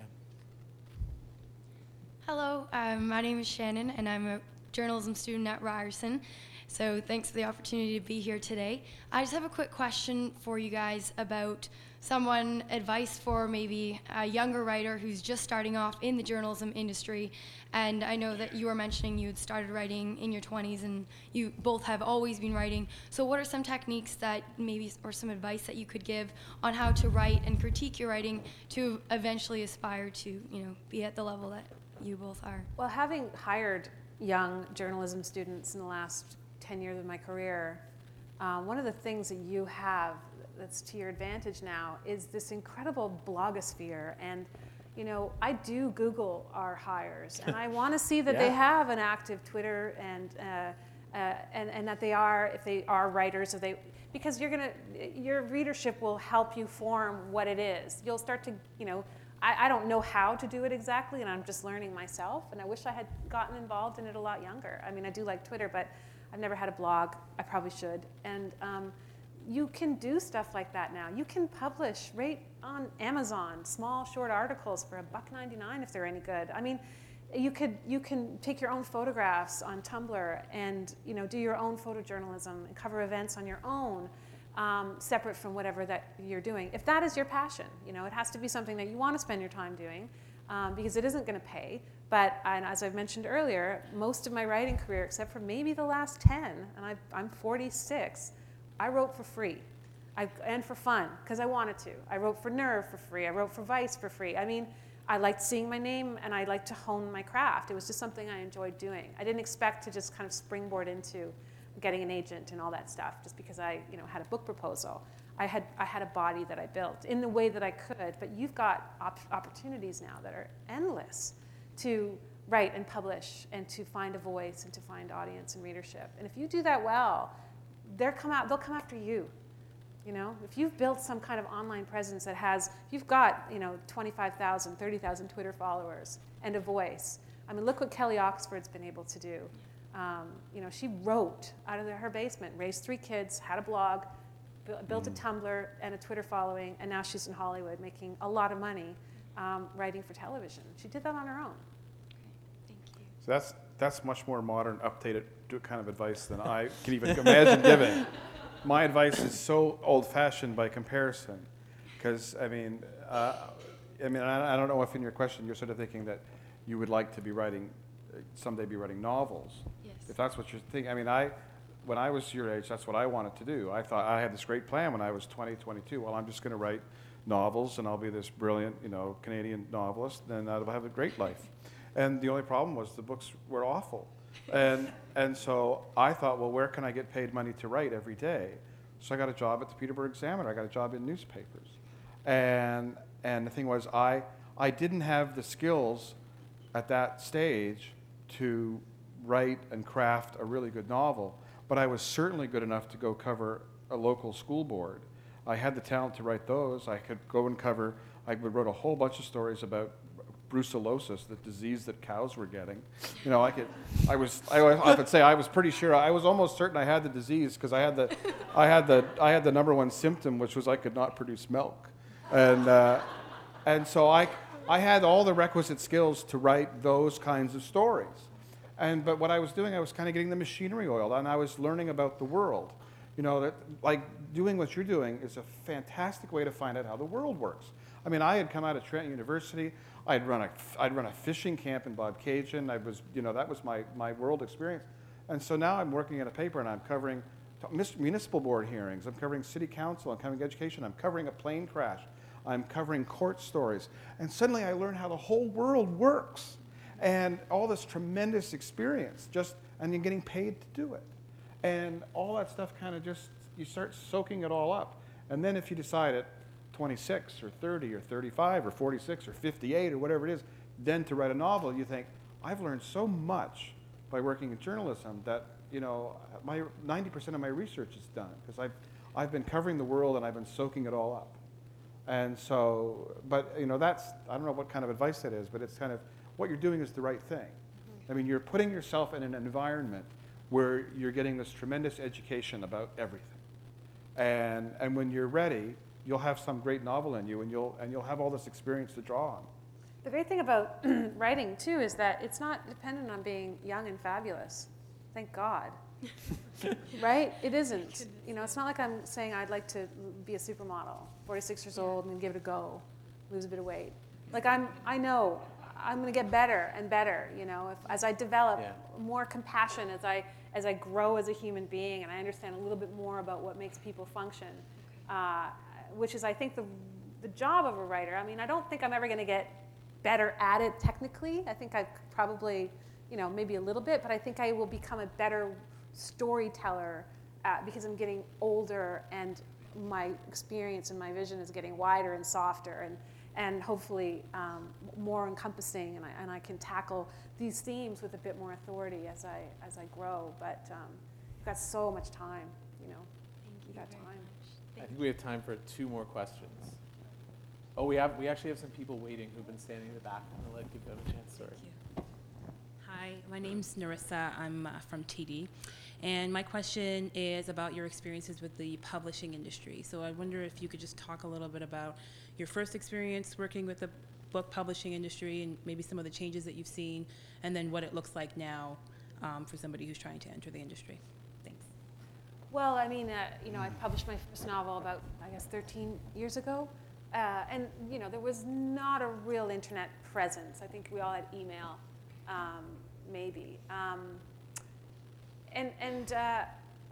Hello, um, my name is Shannon, and I'm a journalism student at Ryerson. So thanks for the opportunity to be here today. I just have a quick question for you guys about someone, advice for maybe a younger writer who's just starting off in the journalism industry. And I know that you were mentioning you had started writing in your twenties, and you both have always been writing. So what are some techniques that maybe, or some advice that you could give on how to write and critique your writing to eventually aspire to, you know, be at the level that you both are? Well, having hired young journalism students in the last ten years of my career, uh, one of the things that you have that's to your advantage now is this incredible blogosphere. And, you know, I do Google our hires, and I want to see that Yeah. they have an active Twitter and, uh, uh, and and that they are, if they are writers, or they, because you're gonna, your readership will help you form what it is. You'll start to, you know, I, I don't know how to do it exactly, and I'm just learning myself, and I wish I had gotten involved in it a lot younger. I mean, I do like Twitter, but I've never had a blog. I probably should. And um, you can do stuff like that now. You can publish right on Amazon, small, short articles for a buck ninety-nine if they're any good. I mean, you could you can take your own photographs on Tumblr and, you know, do your own photojournalism and cover events on your own, um, separate from whatever that you're doing. If that is your passion, you know, it has to be something that you want to spend your time doing, um, because it isn't going to pay. But and as I've mentioned earlier, most of my writing career, except for maybe the last ten, and I've, I'm forty-six, I wrote for free. I, and for fun, because I wanted to. I wrote for Nerve for free. I wrote for Vice for free. I mean, I liked seeing my name, and I liked to hone my craft. It was just something I enjoyed doing. I didn't expect to just kind of springboard into getting an agent and all that stuff, just because I, you know, had a book proposal. I had, I had a body that I built in the way that I could, but you've got op- opportunities now that are endless to write and publish and to find a voice and to find audience and readership. And if you do that well, they'll come out, they'll come after you. You know, if you've built some kind of online presence that has, if you've got, you know, twenty-five thousand, thirty thousand Twitter followers and a voice. I mean, look what Kelly Oxford's been able to do. Um, you know, she wrote out of the, her basement, raised three kids, had a blog, bu- built mm. a Tumblr and a Twitter following, and now she's in Hollywood making a lot of money um, writing for television. She did that on her own. Thank you. So that's, that's much more modern, updated kind of advice than I can even imagine giving. My advice is so old-fashioned by comparison, because I mean, uh, I mean, I, I don't know if in your question you're sort of thinking that you would like to be writing, uh, someday be writing novels. Yes. If that's what you're thinking, I mean, I, when I was your age, that's what I wanted to do. I thought I had this great plan when I was twenty, twenty-two. Well, I'm just going to write novels, and I'll be this brilliant, you know, Canadian novelist, and I'll have a great life. And the only problem was the books were awful. And, and so I thought, well, where can I get paid money to write every day? So I got a job at the Peterborough Examiner. I got a job in newspapers. And, and the thing was, I, I didn't have the skills at that stage to write and craft a really good novel, but I was certainly good enough to go cover a local school board. I had the talent to write those. I could go and cover, I wrote a whole bunch of stories about brucellosis, the disease that cows were getting. You know, I could, I was, I often say I was pretty sure, I was almost certain I had the disease because I had the, I had the, I had the number one symptom, which was I could not produce milk, and uh, and so I, I had all the requisite skills to write those kinds of stories, and but what I was doing, I was kind of getting the machinery oiled, and I was learning about the world. You know, that like doing what you're doing is a fantastic way to find out how the world works. I mean, I had come out of Trent University. I'd run a, I'd run a fishing camp in Bobcaygeon. I was, you know, that was my, my world experience. And so now I'm working at a paper and I'm covering mis- municipal board hearings, I'm covering city council, I'm covering education, I'm covering a plane crash, I'm covering court stories. And suddenly I learn how the whole world works. And all this tremendous experience, just, and you're getting paid to do it. And all that stuff kind of just, you start soaking it all up. And then if you decide at twenty-six or thirty or thirty-five or forty-six or fifty-eight or whatever it is, then to write a novel, you think, I've learned so much by working in journalism that, you know, my ninety percent of my research is done because I've, I've been covering the world and I've been soaking it all up. And so, but, you know, that's, I don't know what kind of advice that is, but it's kind of, what you're doing is the right thing. Mm-hmm. I mean, you're putting yourself in an environment where you're getting this tremendous education about everything. And, and when you're ready, you'll have some great novel in you, and you'll, and you'll have all this experience to draw on. The great thing about writing, too, is that it's not dependent on being young and fabulous. Thank God. Right? It isn't. You know, it's not like I'm saying I'd like to be a supermodel, forty-six years old, and give it a go, lose a bit of weight. Like, I'm, I know I'm going to get better and better, you know, if, as I develop Yeah. more compassion, as I, as I grow as a human being, and I understand a little bit more about what makes people function, uh, which is, I think, the, the job of a writer. I mean, I don't think I'm ever going to get better at it technically. I think I probably, you know, maybe a little bit, but I think I will become a better storyteller uh, because I'm getting older and my experience and my vision is getting wider and softer and, and hopefully um, more encompassing, and I, and I can tackle these themes with a bit more authority as I, as I grow. But um, you've got so much time, you know. Thank you You've got very time. I think we have time for two more questions. Oh, we have we actually have some people waiting who've been standing in the back. I'm gonna let you go a chance. Sorry. Hi, my name's Narissa. I'm uh, from T D. And my question is about your experiences with the publishing industry. So I wonder if you could just talk a little bit about your first experience working with the book publishing industry and maybe some of the changes that you've seen, and then what it looks like now um, for somebody who's trying to enter the industry. Thanks. Well, I mean, uh, you know, I published my first novel about, I guess, thirteen years ago. Uh, and, you know, there was not a real internet presence. I think we all had email, um, maybe. Um, and and uh,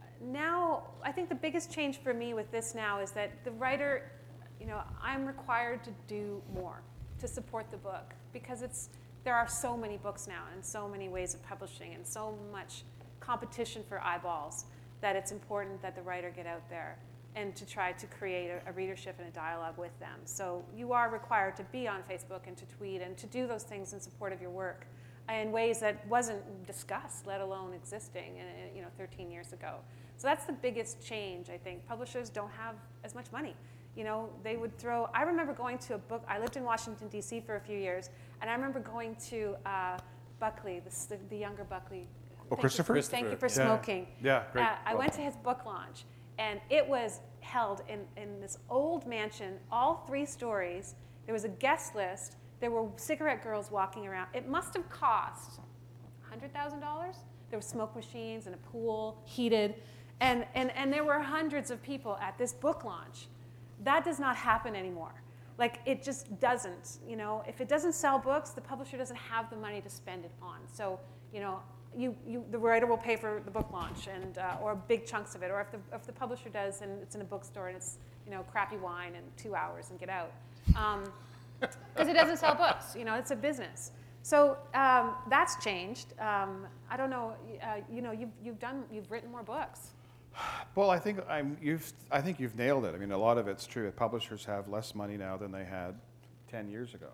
now, I think the biggest change for me with this now is that the writer, you know, I'm required to do more to support the book because it's, there are so many books now and so many ways of publishing and so much competition for eyeballs that it's important that the writer get out there and to try to create a, a readership and a dialogue with them. So you are required to be on Facebook and to tweet and to do those things in support of your work in ways that wasn't discussed, let alone existing, in, you know, thirteen years ago. So that's the biggest change, I think. Publishers don't have as much money. You know, they would throw, I remember going to a book, I lived in Washington, D C for a few years, and I remember going to uh, Buckley, the, the younger Buckley. Oh, Thank Christopher? You, thank you for Yeah. smoking. Yeah, great. Uh, I went to his book launch, and it was held in, in this old mansion, all three stories. There was a guest list. There were cigarette girls walking around. It must have cost one hundred thousand dollars. There were smoke machines and a pool, heated. And, and, and there were hundreds of people at this book launch. That does not happen anymore. Like, it just doesn't. You know, if it doesn't sell books, the publisher doesn't have the money to spend it on. So, you know, You, you, the writer will pay for the book launch, and uh, or big chunks of it. Or if the if the publisher does, and it's in a bookstore, and it's, you know, crappy wine and two hours and get out, because um, it doesn't sell books. You know, it's a business. So um, that's changed. Um, I don't know. Uh, you know, you've you've done you've written more books. Well, I think I'm, you've I think you've nailed it. I mean, a lot of it's true. Publishers have less money now than they had ten years ago,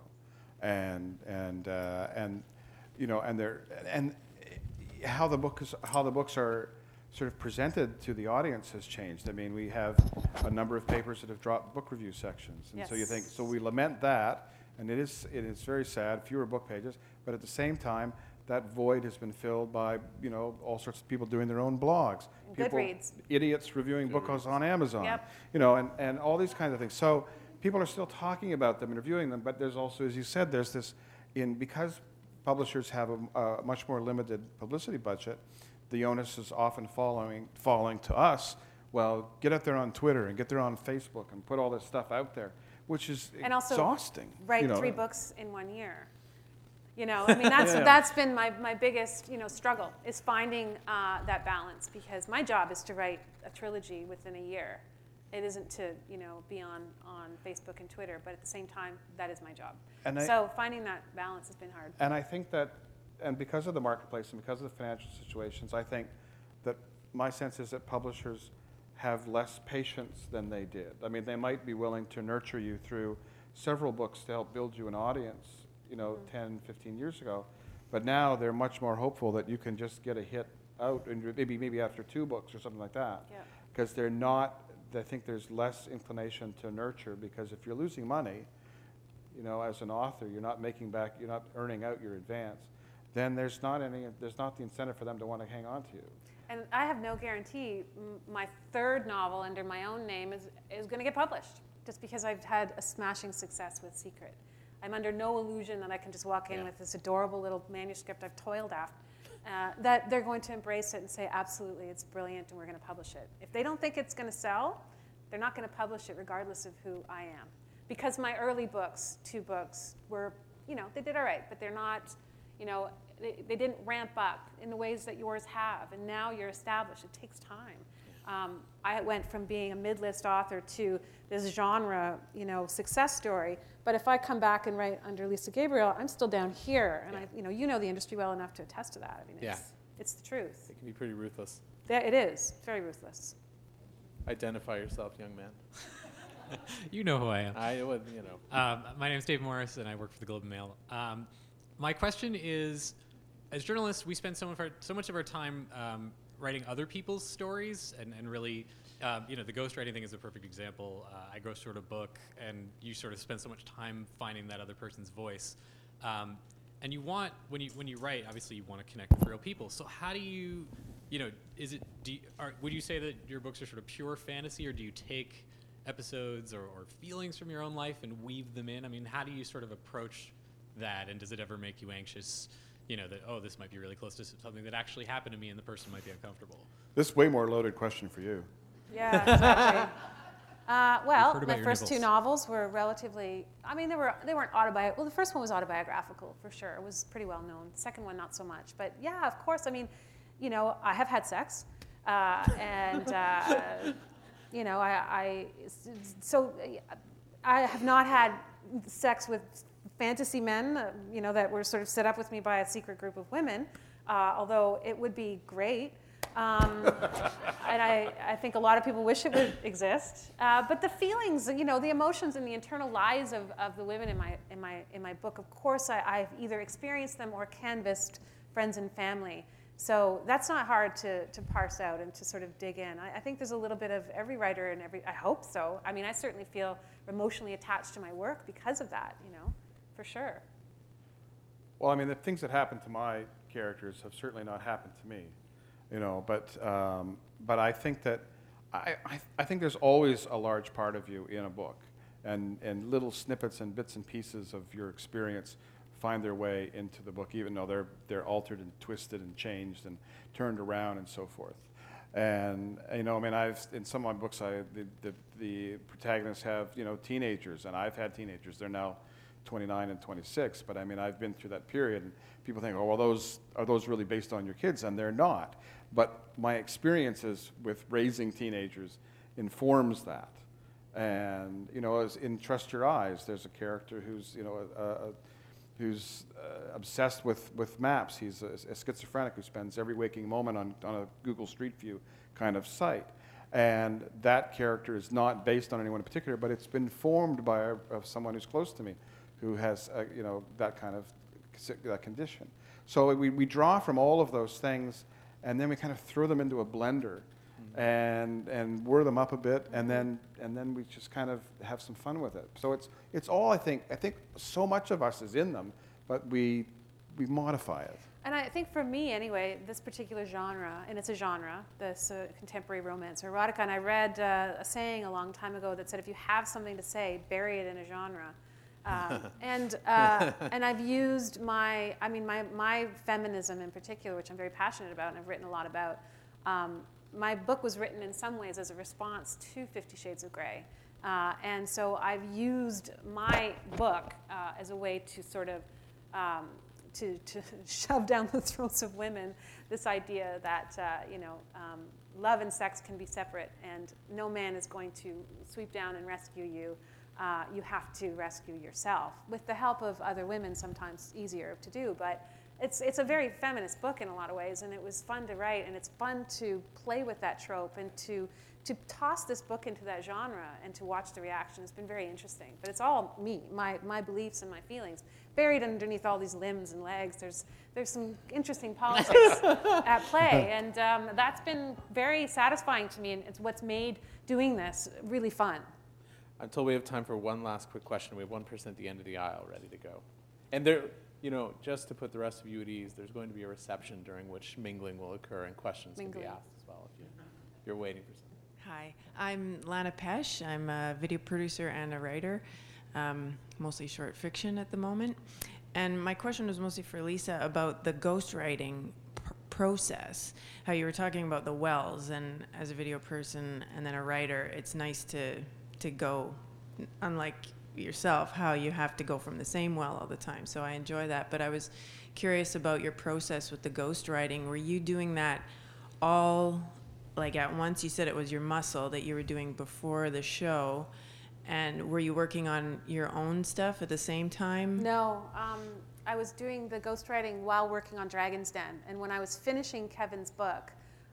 and and uh, and you know, and they're and. How the book is, how the books are sort of presented to the audience has changed. I mean, we have a number of papers that have dropped book review sections, and Yes. so you think, so we lament that, and it is it is very sad, fewer book pages. But at the same time, that void has been filled by, you know, all sorts of people doing their own blogs, people, Goodreads. idiots reviewing books on Amazon, Yep. you know, and and all these kinds of things. So people are still talking about them and reviewing them, but there's also, as you said, there's this in because. Publishers have a, a much more limited publicity budget. The onus is often following, falling to us. Well, get out there on Twitter and get there on Facebook and put all this stuff out there, which is And also exhausting. Write you know. three books in one year. You know, I mean, that's Yeah, yeah. that's been my, my biggest, you know, struggle is finding uh, that balance, because my job is to write a trilogy within a year. It isn't to, you know, be on, on Facebook and Twitter, but at the same time, that is my job. And I- so finding that balance has been hard. And I think that, and because of the marketplace and because of the financial situations, I think that my sense is that publishers have less patience than they did. I mean, they might be willing to nurture you through several books to help build you an audience, you know, Mm-hmm. ten, fifteen years ago. But now they're much more hopeful that you can just get a hit out, and you're- maybe maybe after two books or something like that. Yeah. Because they're not, I think there's less inclination to nurture, because if you're losing money, you know, as an author, you're not making back, you're not earning out your advance, then there's not any, there's not the incentive for them to want to hang on to you. And I have no guarantee m- my third novel under my own name is, is going to get published, just because I've had a smashing success with Secret. I'm under no illusion that I can just walk in Yeah. with this adorable little manuscript I've toiled after, uh, that they're going to embrace it and say, absolutely, it's brilliant, and we're going to publish it. If they don't think it's going to sell, they're not going to publish it regardless of who I am. Because my early books, two books, were, you know, they did all right, but they're not, you know, they, they didn't ramp up in the ways that yours have, and now you're established. It takes time. Um, I went from being a mid-list author to this genre, you know, success story. But if I come back and write under Lisa Gabriel, I'm still down here, and Yeah. I, you know, you know the industry well enough to attest to that. I mean, it's, Yeah. it's the truth. It can be pretty ruthless. That- It is. It's very ruthless. Identify yourself, young man. You know who I am. I would, you know. Um, my name is Dave Morris, and I work for the Globe and Mail. Um, my question is, as journalists, we spend so much of our, so much of our time um, writing other people's stories, and, and really, um, you know, the ghostwriting thing is a perfect example. Uh, I ghostwrote a book, and you sort of spend so much time finding that other person's voice. Um, and you want, when you when you write, obviously you want to connect with real people. So how do you, you know, is it, do you, are, would you say that your books are sort of pure fantasy, or do you take episodes or, or feelings from your own life and weave them in? I mean, how do you sort of approach that, and does it ever make you anxious, you know, that, oh, this might be really close to something that actually happened to me and the person might be uncomfortable? This is way more loaded question for you. Yeah, exactly. uh, well, heard about my your first two nibbles. novels were relatively, I mean, they, were, they weren't autobiographical. Well, the first one was autobiographical, for sure. It was pretty well known. The second one, not so much. But yeah, of course, I mean, you know, I have had sex. Uh, and, uh, you know, I, I, so I have not had sex with fantasy men, uh, you know, that were sort of set up with me by a secret group of women, uh, although it would be great. Um, and I, I think a lot of people wish it would exist. Uh, but the feelings, you know, the emotions and the internal lives of, of the women in my, in my, in my book, of course, I, I've either experienced them or canvassed friends and family. So that's not hard to, to parse out and to sort of dig in. I, I think there's a little bit of every writer and every, I hope so. I mean, I certainly feel emotionally attached to my work because of that, you know, for sure. Well, I mean, the things that happen to my characters have certainly not happened to me, you know. But um, but I think that I, I I think there's always a large part of you in a book, and and little snippets and bits and pieces of your experience find their way into the book, even though they're they're altered and twisted and changed and turned around and so forth. And you know, I mean, I've in some of my books, I the the, the protagonists have you know teenagers, and I've had teenagers. They're now twenty-nine and twenty-six, but I mean, I've been through that period, and people think, oh, well, those are those really based on your kids? And they're not. But my experiences with raising teenagers informs that. And you know, as in Trust Your Eyes, there's a character who's you know a, a, who's uh, obsessed with, with maps. He's a, a schizophrenic who spends every waking moment on, on a Google Street View kind of site. And that character is not based on anyone in particular, but it's been formed by a, of someone who's close to me, who has uh, you know that kind of that condition. So we, we draw from all of those things, and then we kind of throw them into a blender, mm-hmm. and and whir them up a bit, and then and then we just kind of have some fun with it. So it's it's all I think I think so much of us is in them, but we we modify it. And I think for me, anyway, this particular genre, and it's a genre, this uh, contemporary romance or erotica, and I read uh, a saying a long time ago that said, if you have something to say, bury it in a genre. Um, and uh, and I've used my, I mean, my, my feminism in particular, which I'm very passionate about and I've written a lot about. Um, my book was written in some ways as a response to Fifty Shades of Grey. Uh, and so I've used my book uh, as a way to sort of um, to, to shove down the throats of women this idea that, uh, you know, um, love and sex can be separate, and no man is going to sweep down and rescue you. Uh, you have to rescue yourself, with the help of other women, sometimes easier to do. But it's, it's a very feminist book in a lot of ways, and it was fun to write, and it's fun to play with that trope and to, to toss this book into that genre and to watch the reaction. It's been very interesting. But it's all me, my, my beliefs and my feelings. Buried underneath all these limbs and legs, there's, there's some interesting politics at play, and um, that's been very satisfying to me, and it's what's made doing this really fun. Until we have time for one last quick question, we have one person at the end of the aisle ready to go. And there, you know, just to put the rest of you at ease, there's going to be a reception during which mingling will occur and questions Mingling. can be asked as well if, you, if you're waiting for something. Hi, I'm Lana Pesh. I'm a video producer and a writer, um, mostly short fiction at the moment. And my question was mostly for Lisa about the ghostwriting pr- process, how you were talking about the wells, and as a video person and then a writer, it's nice to to go, unlike yourself, how you have to go from the same well all the time. So I enjoy that. But I was curious about your process with the ghostwriting. Were you doing that all like at once? You said it was your muscle that you were doing before the show. And were you working on your own stuff at the same time? No, um, I was doing the ghostwriting while working on Dragon's Den. And when I was finishing Kevin's book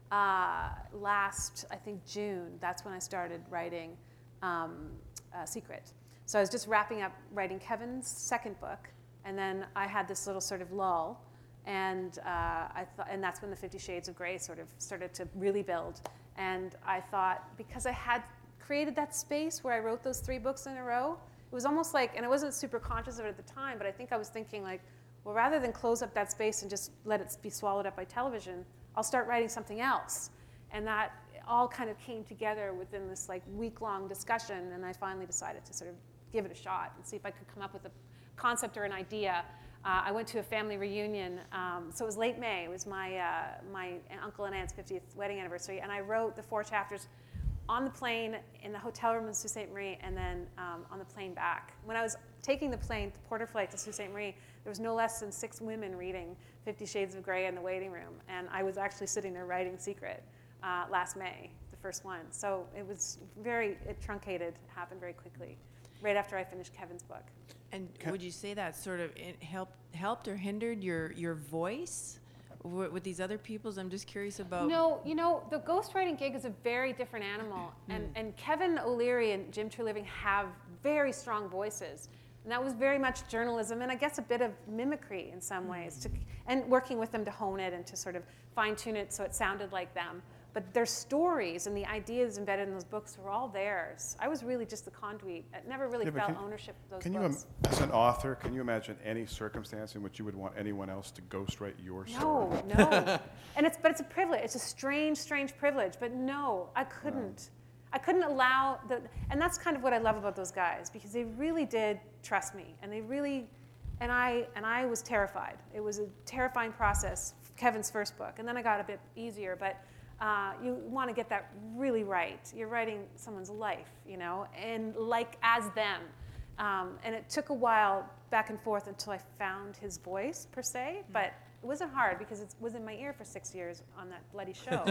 uh, last, I think June, that's when I started writing um, uh, Secret. So I was just wrapping up writing Kevin's second book, and then I had this little sort of lull, and uh, I thought, and that's when the Fifty Shades of Grey sort of started to really build. And I thought, because I had created that space where I wrote those three books in a row, it was almost like, and I wasn't super conscious of it at the time, but I think I was thinking like, well, rather than close up that space and just let it be swallowed up by television, I'll start writing something else. And that all kind of came together within this like week-long discussion, and I finally decided to sort of give it a shot and see if I could come up with a concept or an idea. Uh, I went to a family reunion, um, so it was late May. It was my, uh, my uncle and aunt's fiftieth wedding anniversary, and I wrote the four chapters on the plane, in the hotel room in Sault Ste. Marie, and then um, on the plane back. When I was taking the plane, the Porter flight to Sault Ste. Marie, there was no less than six women reading Fifty Shades of Grey in the waiting room, and I was actually sitting there writing Secret uh, last May, the first one. So it was very, it truncated, happened very quickly, right after I finished Kevin's book. And would you say that sort of it helped, helped or hindered your, your voice w- with these other people's? I'm just curious about. No, you know, the ghostwriting gig is a very different animal. And, and Kevin O'Leary and Jim Treliving have very strong voices. And that was very much journalism, and I guess a bit of mimicry in some ways, to, and working with them to hone it and to sort of fine-tune it so it sounded like them. But their stories and the ideas embedded in those books were all theirs. I was really just the conduit. I never really Yeah, but felt can- ownership of those Can you, books. im- as an author, can you imagine any circumstance in which you would want anyone else to ghostwrite your story? No, no. and it's but it's a privilege. It's a strange, strange privilege. But no, I couldn't. I couldn't allow the, and that's kind of what I love about those guys, because they really did trust me, and they really, and I and I was terrified. It was a terrifying process. Kevin's first book, and then I got a bit easier, but. Uh, you want to get that really right. You're writing someone's life, you know, and like as them. Um, and it took a while back and forth until I found his voice, per se, but it wasn't hard because it was in my ear for six years on that bloody show.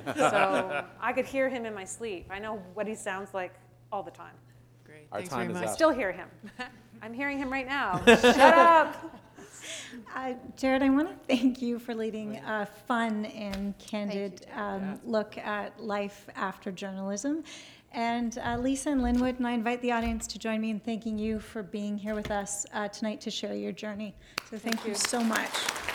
So I could hear him in my sleep. I know what he sounds like all the time. Great. Our Thanks time very is much. up. I still hear him. I'm hearing him right now. Shut up. Uh, Jared, I want to thank you for leading a fun and candid um, look at life after journalism. And uh, Lisa and Linwood, and I invite the audience to join me in thanking you for being here with us uh, tonight to share your journey. So thank, Thank you you. so much.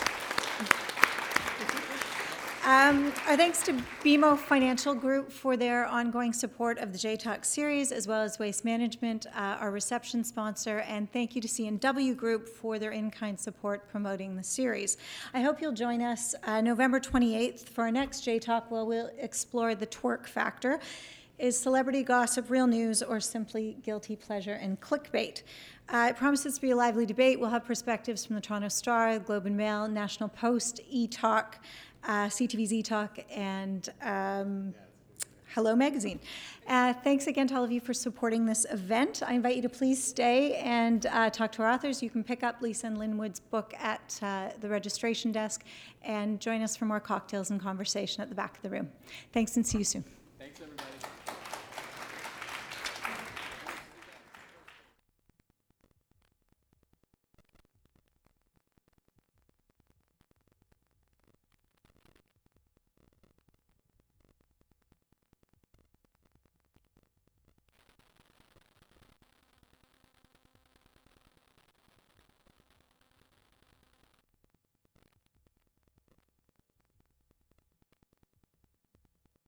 Um, our thanks to B M O Financial Group for their ongoing support of the J Talk series, as well as Waste Management, uh, our reception sponsor, and thank you to C and W Group for their in-kind support promoting the series. I hope you'll join us uh, November twenty-eighth for our next J Talk, where we'll explore the twerk factor. Is celebrity gossip real news or simply guilty pleasure and clickbait? Uh, it promises to be a lively debate. We'll have perspectives from the Toronto Star, the Globe and Mail, National Post, E-Talk, uh, C T V's E-Talk, and um, Hello Magazine. Uh, thanks again to all of you for supporting this event. I invite you to please stay and uh, talk to our authors. You can pick up Lisa and Linwood's book at uh, the registration desk and join us for more cocktails and conversation at the back of the room. Thanks and see you soon. Thanks, everybody.